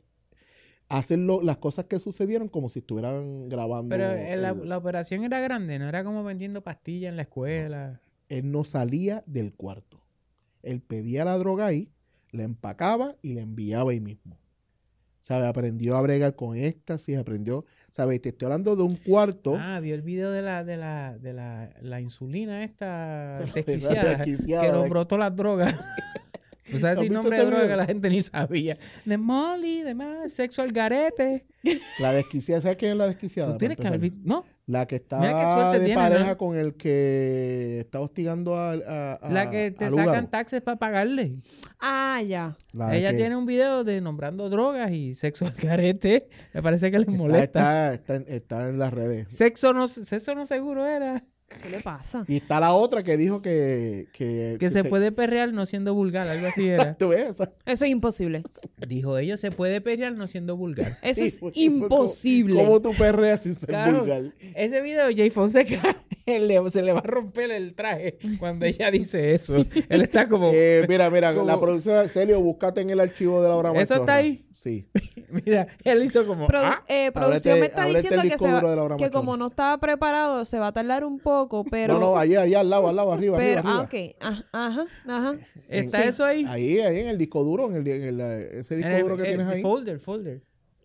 hacen lo- las cosas que sucedieron como si estuvieran grabando. Pero eh, la, el- la operación era grande, no era como vendiendo pastillas en la escuela. Él no salía del cuarto. Él pedía la droga ahí, la empacaba y la enviaba ahí mismo. ¿Sabe? Aprendió a bregar con éxtasis, aprendió, ¿sabes? Te estoy hablando de un cuarto. Ah, vio el video de la, de la, de la, la insulina esta La desquiciada, desquiciada, que la- nombró todas las drogas. ¿Tú sabes ¿Has el visto nombre ese de droga video? que la gente ni sabía? De Molly, demás, sexo al garete. La desquiciada, ¿sabes quién es la desquiciada? Tú tienes que Para haber empezar? visto. No, La que Mira qué está suerte de tiene, pareja ¿no? con el que está hostigando a, a- a- la que te al sacan húgaro. taxes para pagarle. Ah, ya. La Ella que tiene un video de nombrando drogas y sexo al garete. Me parece que les está, molesta. está, está en, está en las redes. Sexo no, sexo no seguro era. ¿Qué le pasa? Y está la otra que dijo que... Que, Que se puede perrear no siendo vulgar, algo así era. Exacto, esa. Eso es imposible. Dijo ellos, se puede perrear no siendo vulgar. Eso Sí, es porque fue imposible. ¿Cómo, cómo tú perreas sin ser Claro. vulgar? Ese video, Jay Fonseca, le- se le va a romper el traje cuando ella dice eso. Él está como... Eh, mira, mira, como- la producción de Celio, búscate en el archivo de la obra ¿Eso maestra. está ahí? Sí. Mira, él hizo como... Produ- ah, eh, producción me está ábrete el diciendo que, disco se duro va- de la obra que maestra. como no estaba preparado se va a tardar un poco, pero... no, no, allá, allá, al lado, al lado, arriba, pero, arriba, ah, arriba. ok. Ah, ajá, ajá. ¿Está Sí. eso ahí? Ahí, ahí en el disco duro, en el, en el, eh, ese disco En el- duro que el tienes ahí. Folder, folder.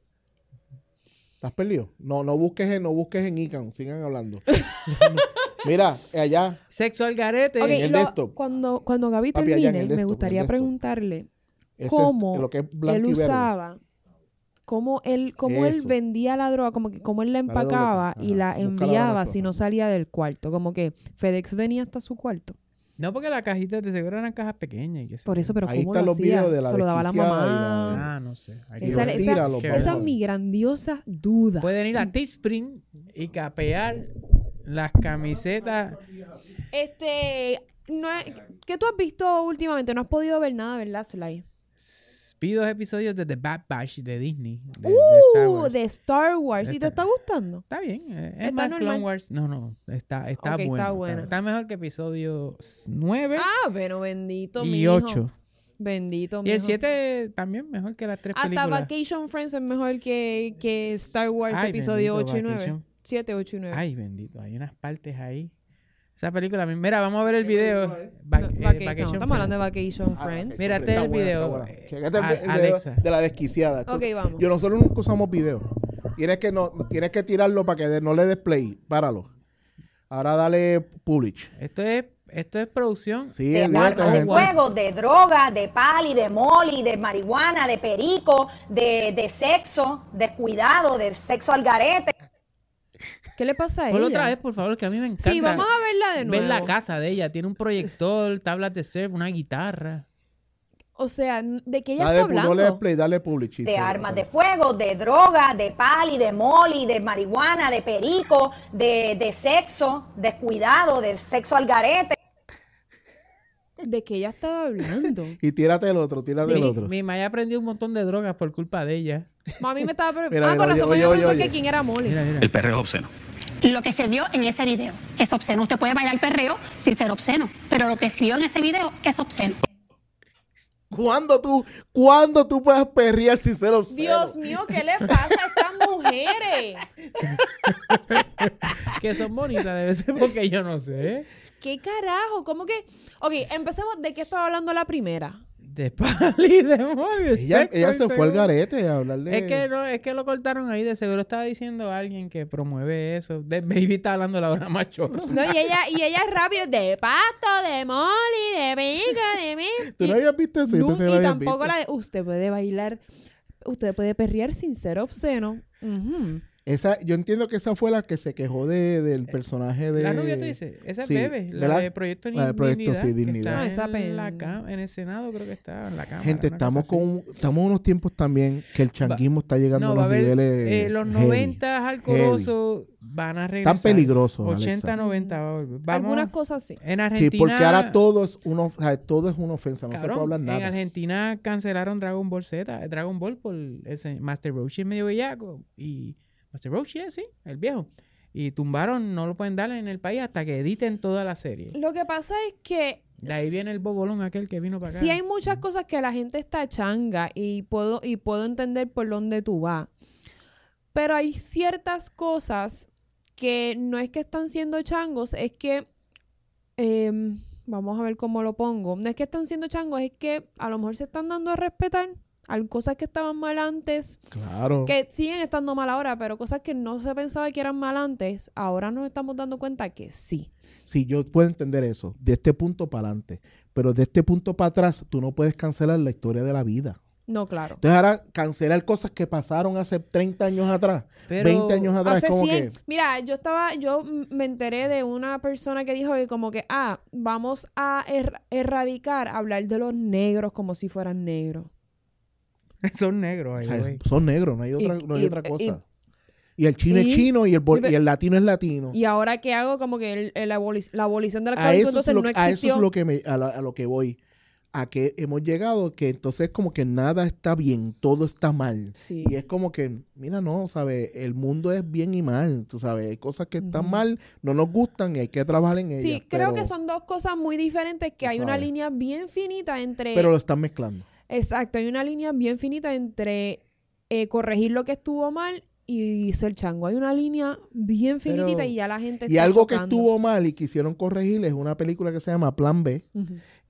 ¿Estás perdido? No, no busques en, no busques en Ican, sigan hablando. Mira, allá, Sexo al garete. Ok, En el lo- desktop. cuando, cuando Gaby Papi, allá en termine, el me desktop, gustaría en el desktop. preguntarle ese cómo es lo que es él blanco y verde. usaba, cómo él, cómo él Eso. vendía la droga, como que cómo él la Dale doble empacaba clic. y Ajá, la busca la enviaba barra si floja. no salía del cuarto. Como que FedEx venía hasta su cuarto. No, porque las cajitas de seguro eran cajas pequeñas. Y qué sé Por yo. eso, pero Ahí ¿cómo están lo los hacía? videos de la Se lo daba a la desquiciada y mamá. la- Ah, no sé. Hay Y que Esa, ver. esa- tíralo, Qué por esa es favor. mi grandiosa duda. Pueden ir a Teespring y capear las camisetas. Este, no es- ¿qué tú has visto últimamente? No has podido ver nada, ¿verdad, Sly? Vi dos episodios de The Bad Batch de Disney. De, de Star Uh, Wars. de Star Wars. ¿Y Está- te está gustando? Está bien. eh, Es Está más normal. Clone Wars. No, no. Está, está Ok, está bueno. Está, buena. está mejor que episodio nueve Ah, pero bendito, y mijo. ocho. Bendito, Y el mijo. siete también mejor que las tres Hasta películas. Vacation Friends es mejor que, que Star Wars Ay, episodio bendito, ocho y nueve. Vacation. siete, ocho y nueve. Ay, bendito. Hay unas partes ahí. Esa película. Mira, vamos a ver el video. Va- No, eh, Vaca- no, Vacation estamos hablando de Friends. Vacation Ah, Friends. Mira, este Está es el buena, video. está buena. eh, Chécate el, A- vi- el video Alexa. de la desquiciada. Ok, vamos. Yo nosotros nunca usamos video. Tienes que, no, tienes que tirarlo para que de- no le des play. Páralo. Ahora dale publish. Esto es, esto es producción. Sí, De olvídate, armas de gente. fuego, de droga, de pali, de moli, de marihuana, de perico, de, de sexo, de cuidado, del sexo al garete. ¿Qué le pasa a Ponlo ella? otra vez, por favor, que a mí me encanta. Sí, vamos a verla de nuevo. Ver la casa de ella. Tiene un proyector, tablas de surf, una guitarra. O sea, ¿de qué ella Dale, está pu- no le des hablando? play, dale publish. De sí, armas dale. de fuego, de droga, de pali, de moli, de marihuana, de perico, de, de sexo, de cuidado, del sexo al garete. ¿De qué ella estaba hablando? Y tírate el otro, tírate el Mi, otro. mi Maya aprendió un montón de drogas por culpa de ella. Mami me estaba Mira, preguntando. Ah, mira, con razón oye, me oye, preguntó oye. que quién era Molly. Mira, mira. El perreo es obsceno. Lo que se vio en ese video es obsceno. Usted puede bailar perreo sin ser obsceno, pero lo que se vio en ese video es obsceno. ¿Cuándo tú, ¿cuándo tú puedes perrear sin ser obsceno? Dios mío, ¿qué les pasa a estas mujeres? Que son bonitas, debe ser porque yo no sé. ¿Qué carajo? ¿Cómo que...? Ok, empecemos. ¿De qué estaba hablando la primera? De pali, demonio. Ella, sexo, ella se fue al seguro. garete a hablar de... Es que no, es que lo cortaron ahí, de seguro estaba diciendo alguien que promueve eso. De Baby está hablando la hora más chorra. No, y ella, y ella es rápido de pasto, de moli, de pica, de mí. ¿Tú no habías visto eso? Yo No, pensé que lo y habías tampoco visto. la de usted puede bailar, usted puede perrear sin ser obsceno. Ujú. Esa, yo entiendo que esa fue la que se quejó de, del personaje de... La rubia te dice, esa es Sí, Bebe, la ¿verdad? de Proyecto La de Proyecto, Dignidad, sí, que Dignidad. está Ah, esa en, pen- la cam- en el Senado creo que está, en la Cámara. Gente, una estamos cosa así. con estamos en unos tiempos también que el changuismo está llegando No, a va a unos haber niveles eh, los heavy. noventas alcoholosos van a regresar. Tan peligrosos, ochenta, Alexa. noventa va a volver. Vamos, Algunas cosas sí. en Sí, Argentina... porque ahora todo es, uno, o sea, todo es una ofensa, no se Cabrón, puede hablar en nada. Argentina cancelaron Dragon Ball Z, Dragon Ball por ese Master Roshi es medio bellaco y Master Roshi es, sí, el viejo. Y tumbaron, no lo pueden dar en el país hasta que editen toda la serie. Lo que pasa es que De ahí viene el bobolón aquel que vino para acá. sí hay muchas cosas que la gente está changa y puedo, y puedo entender por dónde tú vas. Pero hay ciertas cosas que no es que están siendo changos, es que... em, vamos a ver cómo lo pongo. No es que están siendo changos, es que a lo mejor se están dando a respetar. Hay cosas que estaban mal antes, Claro. que siguen estando mal ahora, pero cosas que no se pensaba que eran mal antes, ahora nos estamos dando cuenta que sí. Sí, yo puedo entender eso, de este punto para adelante. Pero de este punto para atrás, tú no puedes cancelar la historia de la vida. No, claro. Entonces ahora cancelar cosas que pasaron hace treinta años atrás, Pero veinte años atrás, Hace es como cien que... Mira, yo estaba, yo m- me enteré de una persona que dijo que como que, ah, vamos a er- erradicar, hablar de los negros como si fueran negros. Son negros o ahí, sea, güey. son negros, no hay otra, Y- no hay y- otra y- cosa. Y, el chino y- es chino y el, bol- y- y el latino es latino. Y ahora que hago como que el- el aboli- la abolición de la a esclavitud eso, es entonces lo, no a eso existió. es lo que me, a, la- a lo que voy. A que hemos llegado que entonces como que nada está bien, todo está mal. Sí. Y es como que, mira, no, ¿sabes? El mundo es bien y mal, tú sabes. Hay cosas que están Ujú. mal, no nos gustan y hay que trabajar en ellas. Sí, creo pero, que son dos cosas muy diferentes, que Tú hay una sabes. línea bien finita entre... Pero lo están mezclando. Exacto, hay una línea bien finita entre eh, corregir lo que estuvo mal y ser chango. Hay una línea bien finitita Pero- y ya la gente Y está algo que chocando. estuvo mal y quisieron corregir es una película que se llama Plan B, Ujú.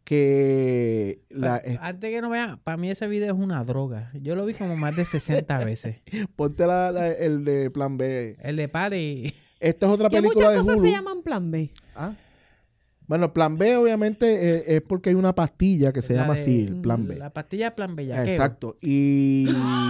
que la, Pa- antes que no vean, para mí ese video es una droga. Yo lo vi como más de sesenta veces. ponte la- la- el de Plan B. El de Party. Esta es otra Que película muchas de cosas Hulu. se llaman plan B. Ah. Bueno, Plan B obviamente eh, es porque hay una pastilla que se La llama de- así, el Plan B. La pastilla Plan Bellaqueo. Exacto. Y...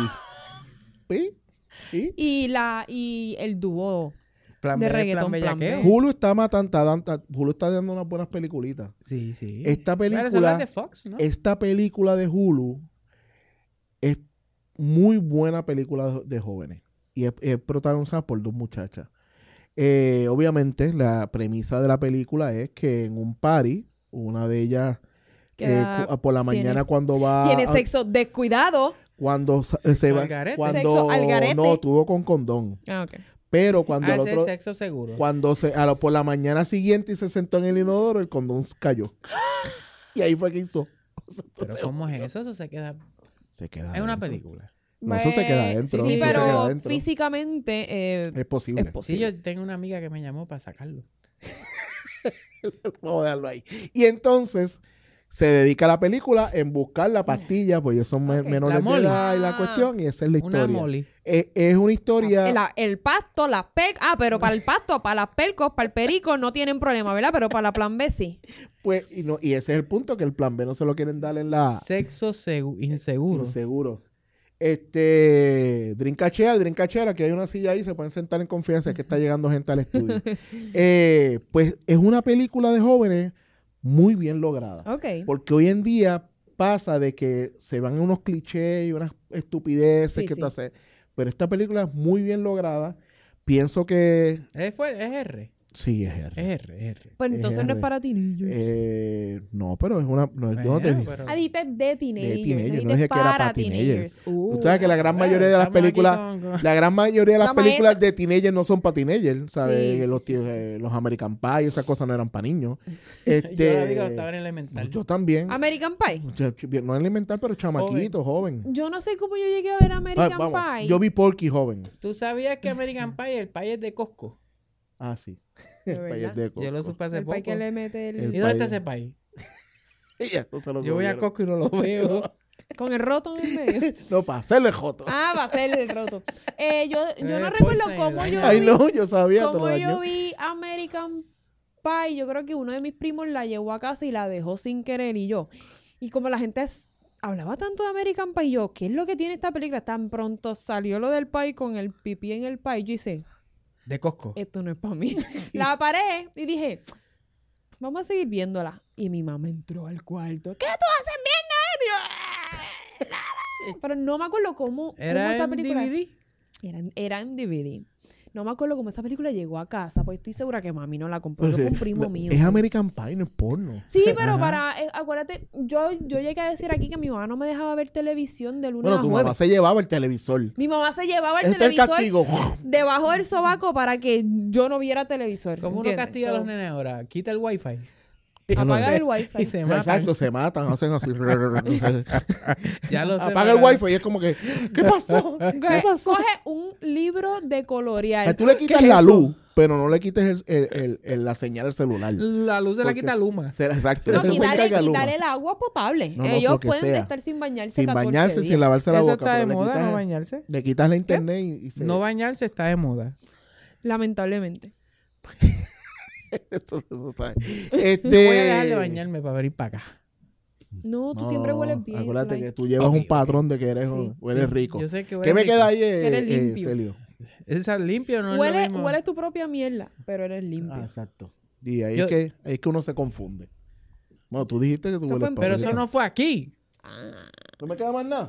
¿Sí? ¿Sí? Y la y el dúo Plan de B. reggaetón Plan plan bellaqueo. B. Hulu está matando, está dando- Hulu está dando unas buenas peliculitas. Sí, sí. Esta Bueno, esa película, es de Fox, ¿no? esta película de Hulu es muy buena película de, de jóvenes y es, es protagonizada por dos muchachas. Eh, obviamente, la premisa de la película es que en un party, una de ellas eh, Queda- cu- por la tiene- mañana cuando va Tiene a- sexo descuidado. cuando sa- Sexo se va al garete. cuando Sexo al garete. no tuvo con condón, Ah, ok. pero cuando Ah, el ese otro es sexo seguro. cuando se a lo- por la mañana siguiente y se sentó en el inodoro, el condón cayó. Y ahí fue que hizo. Pero ¿cómo es eso? Eso se queda... Se queda Es una adentro. película. No, eso se queda Eh, adentro, Sí, eso se pero queda adentro. físicamente eh, Es posible. es Sí, posible. yo tengo una amiga que me llamó para sacarlo. Vamos a dejarlo ahí. Y entonces se dedica a la película en buscar la pastilla, pues ellos son me- Ok. menores La de Molly. edad y la Ah. cuestión, y esa es la Una historia. Molly. Es, es una historia. El, el pasto, las pecas. Ah, pero para el pasto, para las pelcos, para el perico no tienen problema, ¿verdad? Pero para la plan B sí. Pues, y, no, y ese es el punto, que el plan B no se lo quieren dar en la Sexo segu- inseguro. inseguro. Este, Drinkachera, Drinkachera, que hay una silla ahí, se pueden sentar en confianza, que está llegando gente al estudio. Eh, pues es una película de jóvenes muy bien lograda. Ok. Porque hoy en día pasa de que se van unos clichés y unas estupideces Sí, que sí. tú haces. Pero esta película es muy bien lograda. Pienso que ¿Es, fue, es R? Sí, es R. Es R, R. Pues entonces no R. es para teenagers. Eh, no, pero es una... No, yo no te Bueno, dije. pero- Ah, dijiste de teenagers. teenagers, no no dijiste dije que era para para teenagers. Uh. Tú sabes que la gran Bueno, mayoría de las estamos aquí películas... con- con- La gran mayoría de las La películas maestra- de teenagers no son para teenagers, ¿sabes? Sí, los, sí, sí, tíos, sí. eh, los American Pie, esas cosas no eran para niños. Este, Yo la digo, estaba en elemental. yo también. American Pie. Ch- ch- No elemental, pero chamaquito, joven. Yo no sé cómo yo llegué a ver Ah, American vamos, Pie. yo vi Porky joven. ¿Tú sabías que American Pie, el pie es de Costco? Ah, sí. ¿De El país verdad? de Yo lo Coco. supe hace el poco. pie que le mete el... El ¿Y dónde pie. está ese pie? Sí, eso se lo Yo voy a comieron. Costco y no lo veo. Con el roto en el medio. No, para hacerle joto. Ah, va a ser el roto. Eh, yo, yo no Eh, recuerdo Poison cómo y yo daño. Ay, vi, no, yo sabía, te lo cómo yo dañó. vi American Pie. Yo creo que uno de mis primos la llevó a casa y la dejó sin querer y yo. Y como la gente es- hablaba tanto de American Pie, yo, ¿qué es lo que tiene esta película? Tan pronto salió lo del pie con el pipí en el pie. Yo hice, De Costco. esto no es para mí. La paré y dije, vamos a seguir viéndola. Y mi mamá entró al cuarto. ¿Qué tú haces viendo esto? Y yo, "Eh, nada". Pero no me acuerdo cómo, cómo ¿Era esa en película... D V D? Era, en- era en D V D. No me acuerdo cómo esa película llegó a casa, pues estoy segura que mami no la compró. Pero fue un primo mío. Es American Pie, no es porno. Sí, pero Ajá. para... eh, acuérdate, yo, yo llegué a decir aquí que mi mamá no me dejaba ver televisión de lunes Bueno, a tu jueves. mamá se llevaba el televisor. Mi mamá se llevaba el Este es el televisor castigo. debajo del sobaco para que yo no viera televisor. ¿Cómo uno ¿entiendes? castiga a So, los nenes ahora? Quita el wifi. Apaga el wifi. Y se matan. Exacto, se matan, hacen así. Ya lo sé. Apaga el para- wifi y es como que, ¿qué pasó? ¿Qué Coge, pasó? coge un libro de O colorear. sea, tú le quitas ¿Qué es la eso? luz, pero no le quites el, el- el- el- la señal del celular. La luz se la Porque- quita Luma. Será- Exacto. No, eso se quitarle, encarga Luma. quitarle el agua potable. No, no, Ellos lo que pueden sea. estar sin bañarse Sin catorce bañarse, días. sin lavarse la Eso boca. está de pero le moda, quitas no el- bañarse. Le quitas la internet y, y se... No bañarse está de moda. Lamentablemente. eso, eso, ¿sabes? Yo Este... voy a dejar de bañarme para venir para acá. No, tú No, siempre no, hueles bien. Acuérdate Sly. que tú llevas Ok, un patrón de que eres, Sí. hueles Sí, rico. Yo sé que ¿Qué huele me rico. queda ahí, eh, Que eres eh, limpio. Celio? ¿Es limpio o no es lo Huele, mismo? hueles tu propia mierda, pero eres limpio. Ah, exacto. Y ahí, Yo- es que, ahí es que uno se confunde. Bueno, tú dijiste que tú Eso hueles fue en- Pero papel. eso no fue aquí. ¿No me queda más nada?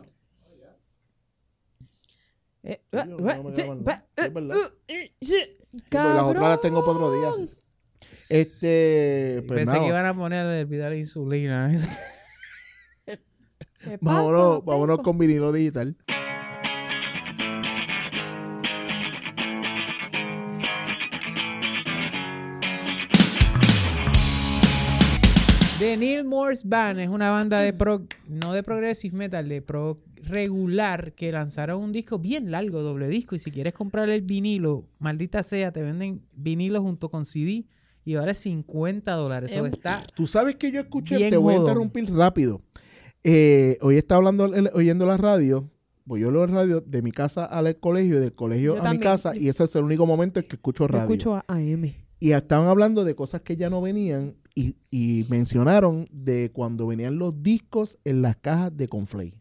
Eh, Sí, uh, no uh, me sí, queda más uh, nada. Sí, es verdad. uh, uh, sí. Sí, pues las otras las tengo para otro día. Cabrón. Este, pues Pensé nada. que iban a poner el Vidal insulina. ¿Qué pasa, Vámonos, vámonos penco? con vinilo digital. The Neil Morse Band es una banda de prog, no de progressive metal, de prog regular, que lanzaron un disco bien largo, doble disco, y si quieres comprar el vinilo, maldita sea, te venden vinilo junto con C D y vale cincuenta dólares. Eso Eh, está Tú sabes que yo escuché, Bien te voy a jodón. interrumpir rápido. Eh, hoy estaba hablando, el- oyendo la radio, pues yo leo la radio de mi casa al colegio y del colegio Yo a mi también. casa, y ese es el único momento en que escucho Yo radio. escucho a A M. Y estaban hablando de cosas que ya no venían y, y mencionaron de cuando venían los discos en las cajas de Conflay.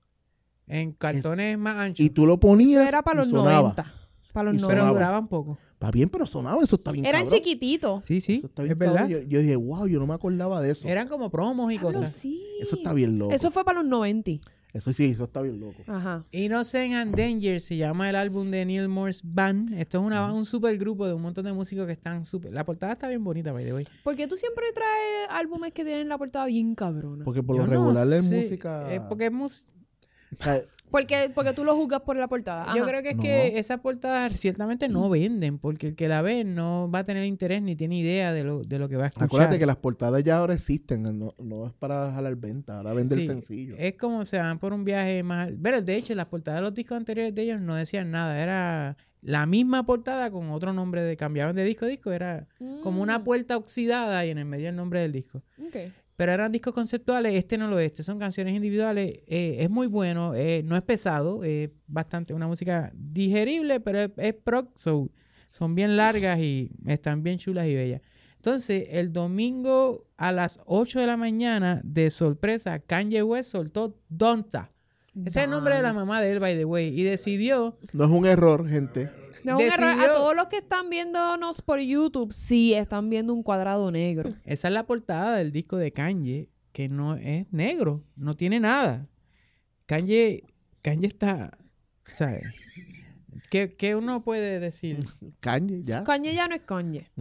en cartones más anchos. Y tú lo ponías Eso era para y los sonaba. noventa. Para los Y pero sonaba. noventa. duraban poco. Está bien, pero sonaba, eso está bien Eran cabrón. chiquititos. Sí, sí, Eso está bien es verdad. cabrón. Yo, yo dije, wow, yo no me acordaba de eso. Eran como promos y Diablo, cosas. sí. Eso está bien loco. Eso fue para los noventa. Eso sí, eso está bien loco. Ajá. Innocent and Danger se llama el álbum de Neil Morse Band. Esto es una, un super grupo de un montón de músicos que están super... La portada está bien bonita, by the way. ¿Por qué tú siempre traes álbumes que tienen la portada bien cabrona? Porque por Yo lo no regular es sé, música... Es porque es música... o sea, Porque, porque tú lo juzgas por la portada. Yo Ajá. creo que es No. que esas portadas ciertamente no venden, porque el que la ve no va a tener interés ni tiene idea de lo, de lo que va a escuchar. acuérdate que las portadas ya ahora existen, no, no es para jalar venta, ahora vende Sí, el sencillo. Es como se van por un viaje más... Pero de hecho, las portadas de los discos anteriores de ellos no decían nada. Era la misma portada con otro nombre. de Cambiaban de disco a disco. Era como una Mm, puerta oxidada y en el medio el nombre del disco. ok. Pero eran discos conceptuales, este no lo es, este son canciones individuales, eh, es muy bueno, eh, no es pesado, es bastante una música digerible, pero es, es prog, so, son bien largas y están bien chulas y bellas. Entonces, el domingo a las ocho de la mañana, de sorpresa, Kanye West soltó Donta. Ese es el nombre de la mamá de él, by the way, y decidió... No es un error, gente. No, un error. decidió- A todos los que están viéndonos por YouTube, sí, están viendo un cuadrado negro. Esa es la portada del disco de Kanye, que no es negro, no tiene nada. Kanye, Kanye está, ¿sabes? ¿Qué, qué uno puede decir? Kanye, ya. Kanye ya no es Kanye. No.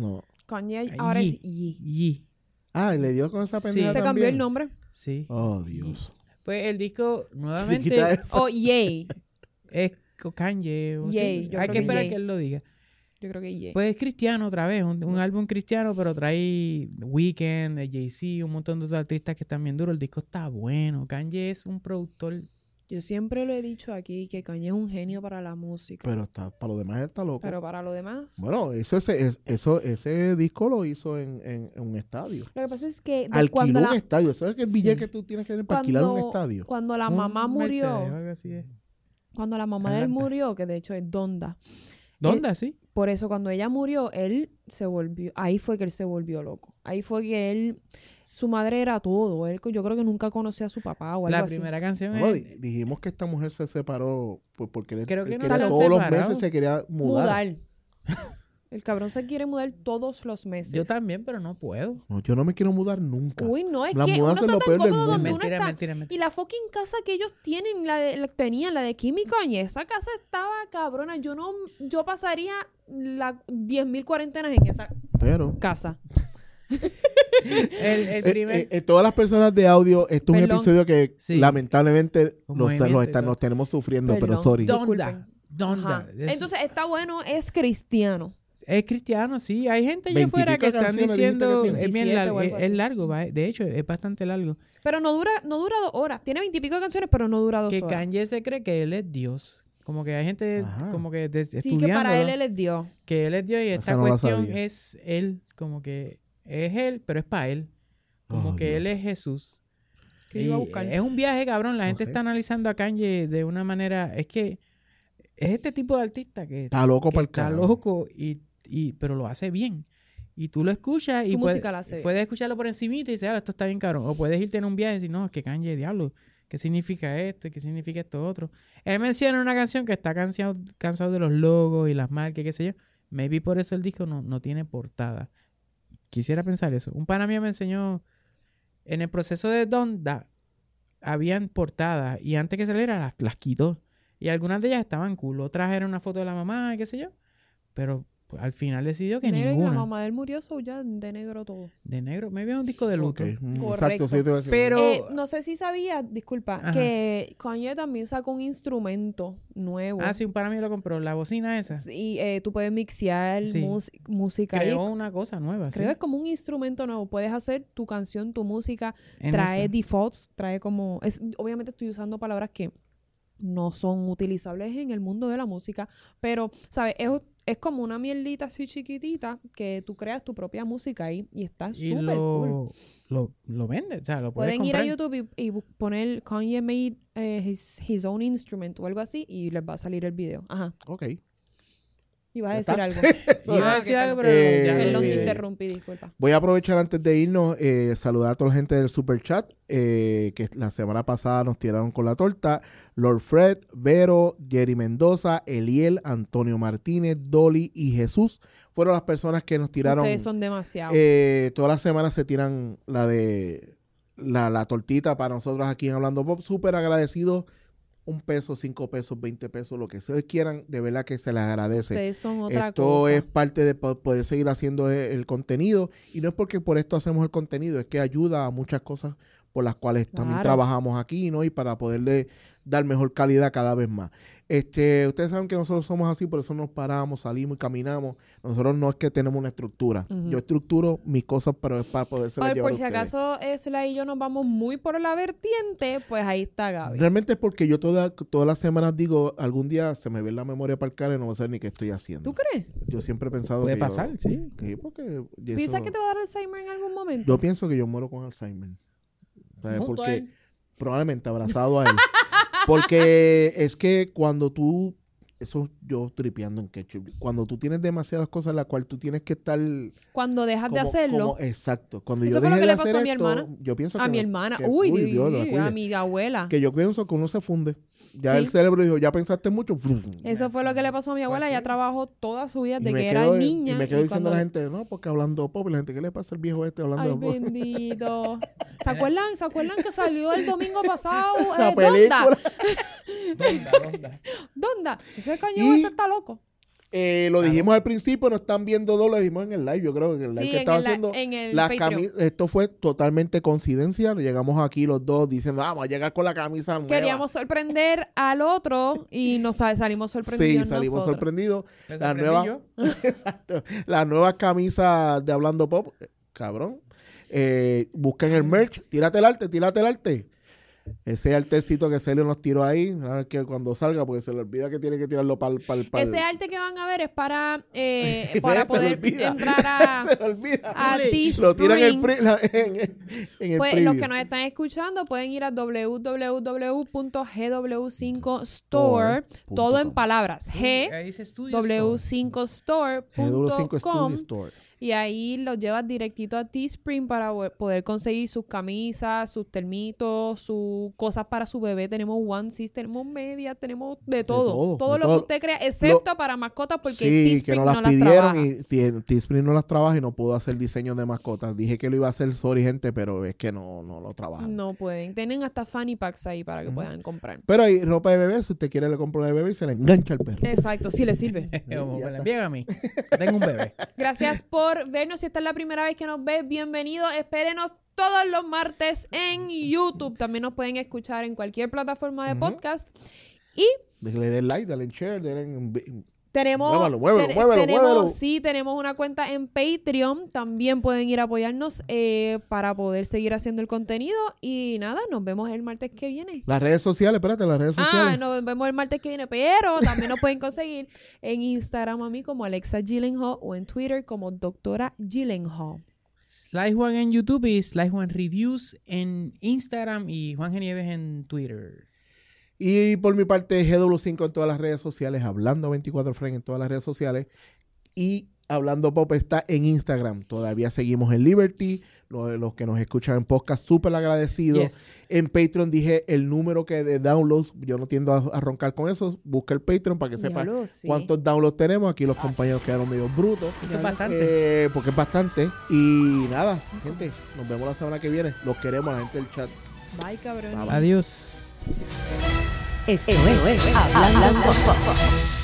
Kanye ahora es Ye. Ye. Ye. Ah, y le dio con esa Sí. pendeja Se cambió también. el nombre. Sí. Oh, Dios. Pues el disco Le nuevamente quita eso. O Ye. es con Kanye. o Ye, sí. yo Hay creo que que esperar Ye. que él lo diga. Yo creo que Ye. Pues es cristiano otra vez, un, un álbum cristiano, pero trae Weeknd, Jay-Z, un montón de otros artistas que están bien duros. El disco está bueno. Kanye es un productor. Yo siempre lo he dicho aquí que Kanye es un genio para la música. Pero, Pero está, para lo demás él está loco. para lo demás... Bueno, eso, ese, es- eso, ese disco lo hizo en, en, en un estadio. Lo que pasa es que de Alquiló cuando un la, estadio. ¿Sabes qué Sí. billete que tú tienes que tener para alquilar un cuando, estadio? cuando la Un mamá Mercedes o murió, algo así es. cuando la mamá de él Atlanta. murió, que de hecho es Donda, ¿Dónde así? por eso cuando ella murió, él se volvió, ahí fue que él se volvió loco. Ahí fue que él, su madre era todo. Él, yo creo que nunca conocía a su papá o algo La así. primera canción No, es... di- dijimos que esta mujer se separó pues, porque él, Creo que él no quería se han todos los separado. meses se quería mudar. Mudar. El cabrón se quiere mudar todos los meses. Yo también, pero no puedo. No, yo no me quiero mudar nunca. Uy, no, es La que uno mudanza está es lo tan peor del cómodo mundo. donde uno Mentira, está. mentira, mentira. Y la fucking casa que ellos tienen, la, de, la tenían, la de Kim y Kanye, esa casa estaba cabrona. Yo no, yo pasaría la diez mil cuarentenas en esa Pero casa. El, el eh, primer... eh, eh, todas las personas de audio, esto es un Perdón. episodio que Sí. lamentablemente Un los, movimiento los, y está- todo. nos tenemos sufriendo, pero Perdón. sorry. Don- Donda. disculpen. Donda. Ajá. Es, Entonces está bueno, es cristiano. es cristiano, sí. Hay gente allá afuera Veintipico que están canciones dijiste diciendo... que tiene. Es bien veintisiete largo. o Es, algo es así. largo, va. De hecho, es bastante largo. Pero no dura, no dura dos horas. Tiene veintipico de canciones, pero no dura dos Que horas. Kanye se cree que él es Dios. Como que hay gente Ajá. como que de, Sí, estudiándolo, que para él él es Dios. que él es Dios y esta no la cuestión sabía. es él, como que es él, pero es para él. Como Oh, que él Dios. es Jesús. Que Y iba a buscar. es un viaje, cabrón. La No gente sé. está analizando a Kanye de una manera... Es que es este tipo de artista que, Está loco que para el está carajo. loco, y, y, pero lo hace bien. Y tú lo escuchas y Su puedes, música la hace bien. puedes escucharlo por encimita y dices, ah, esto está bien cabrón. O puedes irte en un viaje y decir, no, es que Kanye, diablo, ¿qué significa esto? ¿Qué significa esto otro? Él menciona una canción que está cansado, cansado de los logos y las marcas, qué sé yo. Maybe por eso el disco no, no tiene portada. Quisiera pensar eso. Un pana mío me enseñó, en el proceso de Donda, habían portadas y antes que saliera las, las quitó. Y algunas de ellas estaban cool. Otras eran una foto de la mamá y qué sé yo. Pero pues, al final decidió que Negro, y la ninguna. mamá de él murió, so ya de negro todo. De negro. Me veo un disco de luto. Ok, mm, Correcto. Exacto, sí, te iba a decir. Pero- Eh, no sé si sabías, disculpa, Ajá. que Kanye también sacó un instrumento nuevo. Ah, sí, un pana mío lo compró. La bocina esa. Y eh, tú puedes mixear Sí. mus- música. ahí. Creó una cosa nueva. Creo que sí. es como un instrumento nuevo. Puedes hacer tu canción, tu música, En trae esa. defaults, trae como... Es, obviamente estoy usando palabras que no son utilizables en el mundo de la música, pero, ¿sabes? Es, es como una mierdita así chiquitita que tú creas tu propia música ahí y está Y súper cool. lo, lo, lo vende. O sea, lo puedes Pueden ir a comprar. YouTube y, y bu- poner Kanye made eh, his, his own instrument o algo así y les va a salir el video. Ajá. Ok. Y vas a ¿Ya decir está? algo. Iba a Ah, decir ok, algo, perdón. pero Eh, ya me Perdón, te olvidé. interrumpí, disculpa. Voy a aprovechar antes de irnos, eh, saludar a toda la gente del Super Chat, eh, que la semana pasada nos tiraron con la torta. Lord Fred, Vero, Jerry Mendoza, Eliel, Antonio Martínez, Dolly y Jesús fueron las personas que nos tiraron. Ustedes son demasiados. Eh, todas las semanas se tiran la de la, la tortita para nosotros aquí en Hablando Pop. Súper agradecidos. Un peso, cinco pesos, veinte pesos, lo que ustedes quieran, de verdad que se les agradece. Ustedes son otra Esto cosa. es parte de po- poder seguir haciendo e- el contenido, y no es porque por esto hacemos el contenido, es que ayuda a muchas cosas por las cuales también Claro. trabajamos aquí, ¿no? Y para poderle dar mejor calidad cada vez más. Este, ustedes saben que nosotros somos así, por eso nos paramos, salimos y caminamos. Nosotros no es que tenemos una estructura. Ujú. Yo estructuro mis cosas, pero es para poder A ver, llevar por a si ustedes. acaso Esla y yo nos vamos muy por la vertiente, pues ahí está Gaby. Realmente es porque yo toda, todas las semanas digo, algún día se me ve la memoria para el cara y no voy a saber ni qué estoy haciendo. ¿Tú crees? Yo siempre he pensado Puede que yo- pasar, sí. Sí, porque y ¿Piensas eso- que te va a dar Alzheimer en algún momento? Yo pienso que yo muero con Alzheimer. ¿Sabes? Junto a Porque él. probablemente abrazado a él. Porque es que cuando tú, eso yo tripeando en ketchup, cuando tú tienes demasiadas cosas en las cuales tú tienes que estar Cuando dejas de como- hacerlo, como- exacto. Cuando Eso yo fue lo dejé que de le pasó hacer a mi esto, hermana. yo pienso a que mi me- hermana, que- uy, uy, uy, Dios, la uy, cuide. a mi abuela. Que yo pienso que uno se funde. Ya Sí. el cerebro dijo, ya pensaste mucho. Eso fue lo que le pasó a mi abuela. Pues Ella sí. trabajó toda su vida Y de me que quedo- era niña. Y me quedo y diciendo a la cuando- gente, no, porque hablando pop, y la gente, ¿qué le pasa al viejo este hablando Ay, de pop? bendito. ¿Se acuerdan? ¿Se acuerdan que salió el domingo pasado? La eh, película. ¿Dónde? ¿Dónde? Ese cañón Y- ese está loco. Eh, lo dijimos al principio, no están viendo dos, lo dijimos en el live, yo creo que en el live Sí, que en estaba el li- haciendo. en el las Patreon. cami- esto fue totalmente coincidencia. Llegamos aquí los dos diciendo, ah, vamos a llegar con la camisa nueva. Queríamos sorprender al otro y nos sal- salimos sorprendidos Sí, salimos nosotros. sorprendidos. Me La sorprendí nueva, yo. exacto, la nueva camisa de Hablando Pop, eh, cabrón. Eh, busquen el merch, tírate el arte, tírate el arte. Ese artecito que Celio nos tiró ahí, a ver que cuando salga, porque se le olvida que tiene que tirarlo para el... Ese arte que van a ver es para, eh, Se para le poder olvida. entrar a, se le olvida. a Lo tiran en el, Teespring. pri- la- en, en el Pues preview. los que nos están escuchando pueden ir a w w w punto g w cinco store, Punto todo en com. palabras, g Ahí dice Studio w Store. cinco store G W cinco punto Studio com Store. y ahí los llevas directito a Teespring para vo- poder conseguir sus camisas, sus termitos, sus cosas para su bebé. Tenemos onesies, tenemos medias, tenemos de todo. todo, todo de lo todo. que usted crea, excepto para mascotas porque Sí, que Teespring no no las las, pidieron trabaja. y T- Teespring no las trabaja y no pudo hacer diseños de mascotas. Dije que lo iba a hacer, sorry gente, pero es que no, no lo trabajan. No pueden. Tienen hasta fanny packs ahí para que Ujú. puedan comprar. Pero hay ropa de bebé, si usted quiere le compra de bebé y se le engancha al perro. Exacto, sí le sirve. Como Ya me la está. envían a mí. Tengo un bebé. Gracias por vernos. Si esta es la primera vez que nos ves, bienvenido. Espérenos todos los martes en YouTube. También nos pueden escuchar en cualquier plataforma de Ujú. podcast. Y Dale den like, dale en share, dale en... tenemos, Muévalo, muévelo, ten- muévelo, tenemos muévelo. sí, tenemos una cuenta en Patreon. También pueden ir a apoyarnos eh, para poder seguir haciendo el contenido. Y nada, nos vemos el martes que viene. Las redes sociales, espérate, las redes Ah, sociales. nos vemos el martes que viene, pero también nos pueden conseguir en Instagram a mí como Alexa Gyllenhaal o en Twitter como Doctora Gyllenhaal. Sly Juan en YouTube y Sly Juan Reviews en Instagram y Juan Genieves en Twitter. Y por mi parte, G W cinco en todas las redes sociales, Hablando veinticuatro Frames en todas las redes sociales. Y Hablando Pop está en Instagram. Todavía seguimos en Liberty. Los, los que nos escuchan en podcast, súper agradecidos. Yes. En Patreon dije el número que de downloads. Yo no tiendo a, a roncar con eso. Busca el Patreon para que sepa Diablo, sí. cuántos downloads tenemos. Aquí los compañeros quedaron medio brutos. Eso es bastante. Eh, porque es bastante. Y nada, gente, nos vemos la semana que viene. Los queremos, la gente del chat. Bye, cabrón. Bye, bye. Adiós. Esto es Hablando Pop.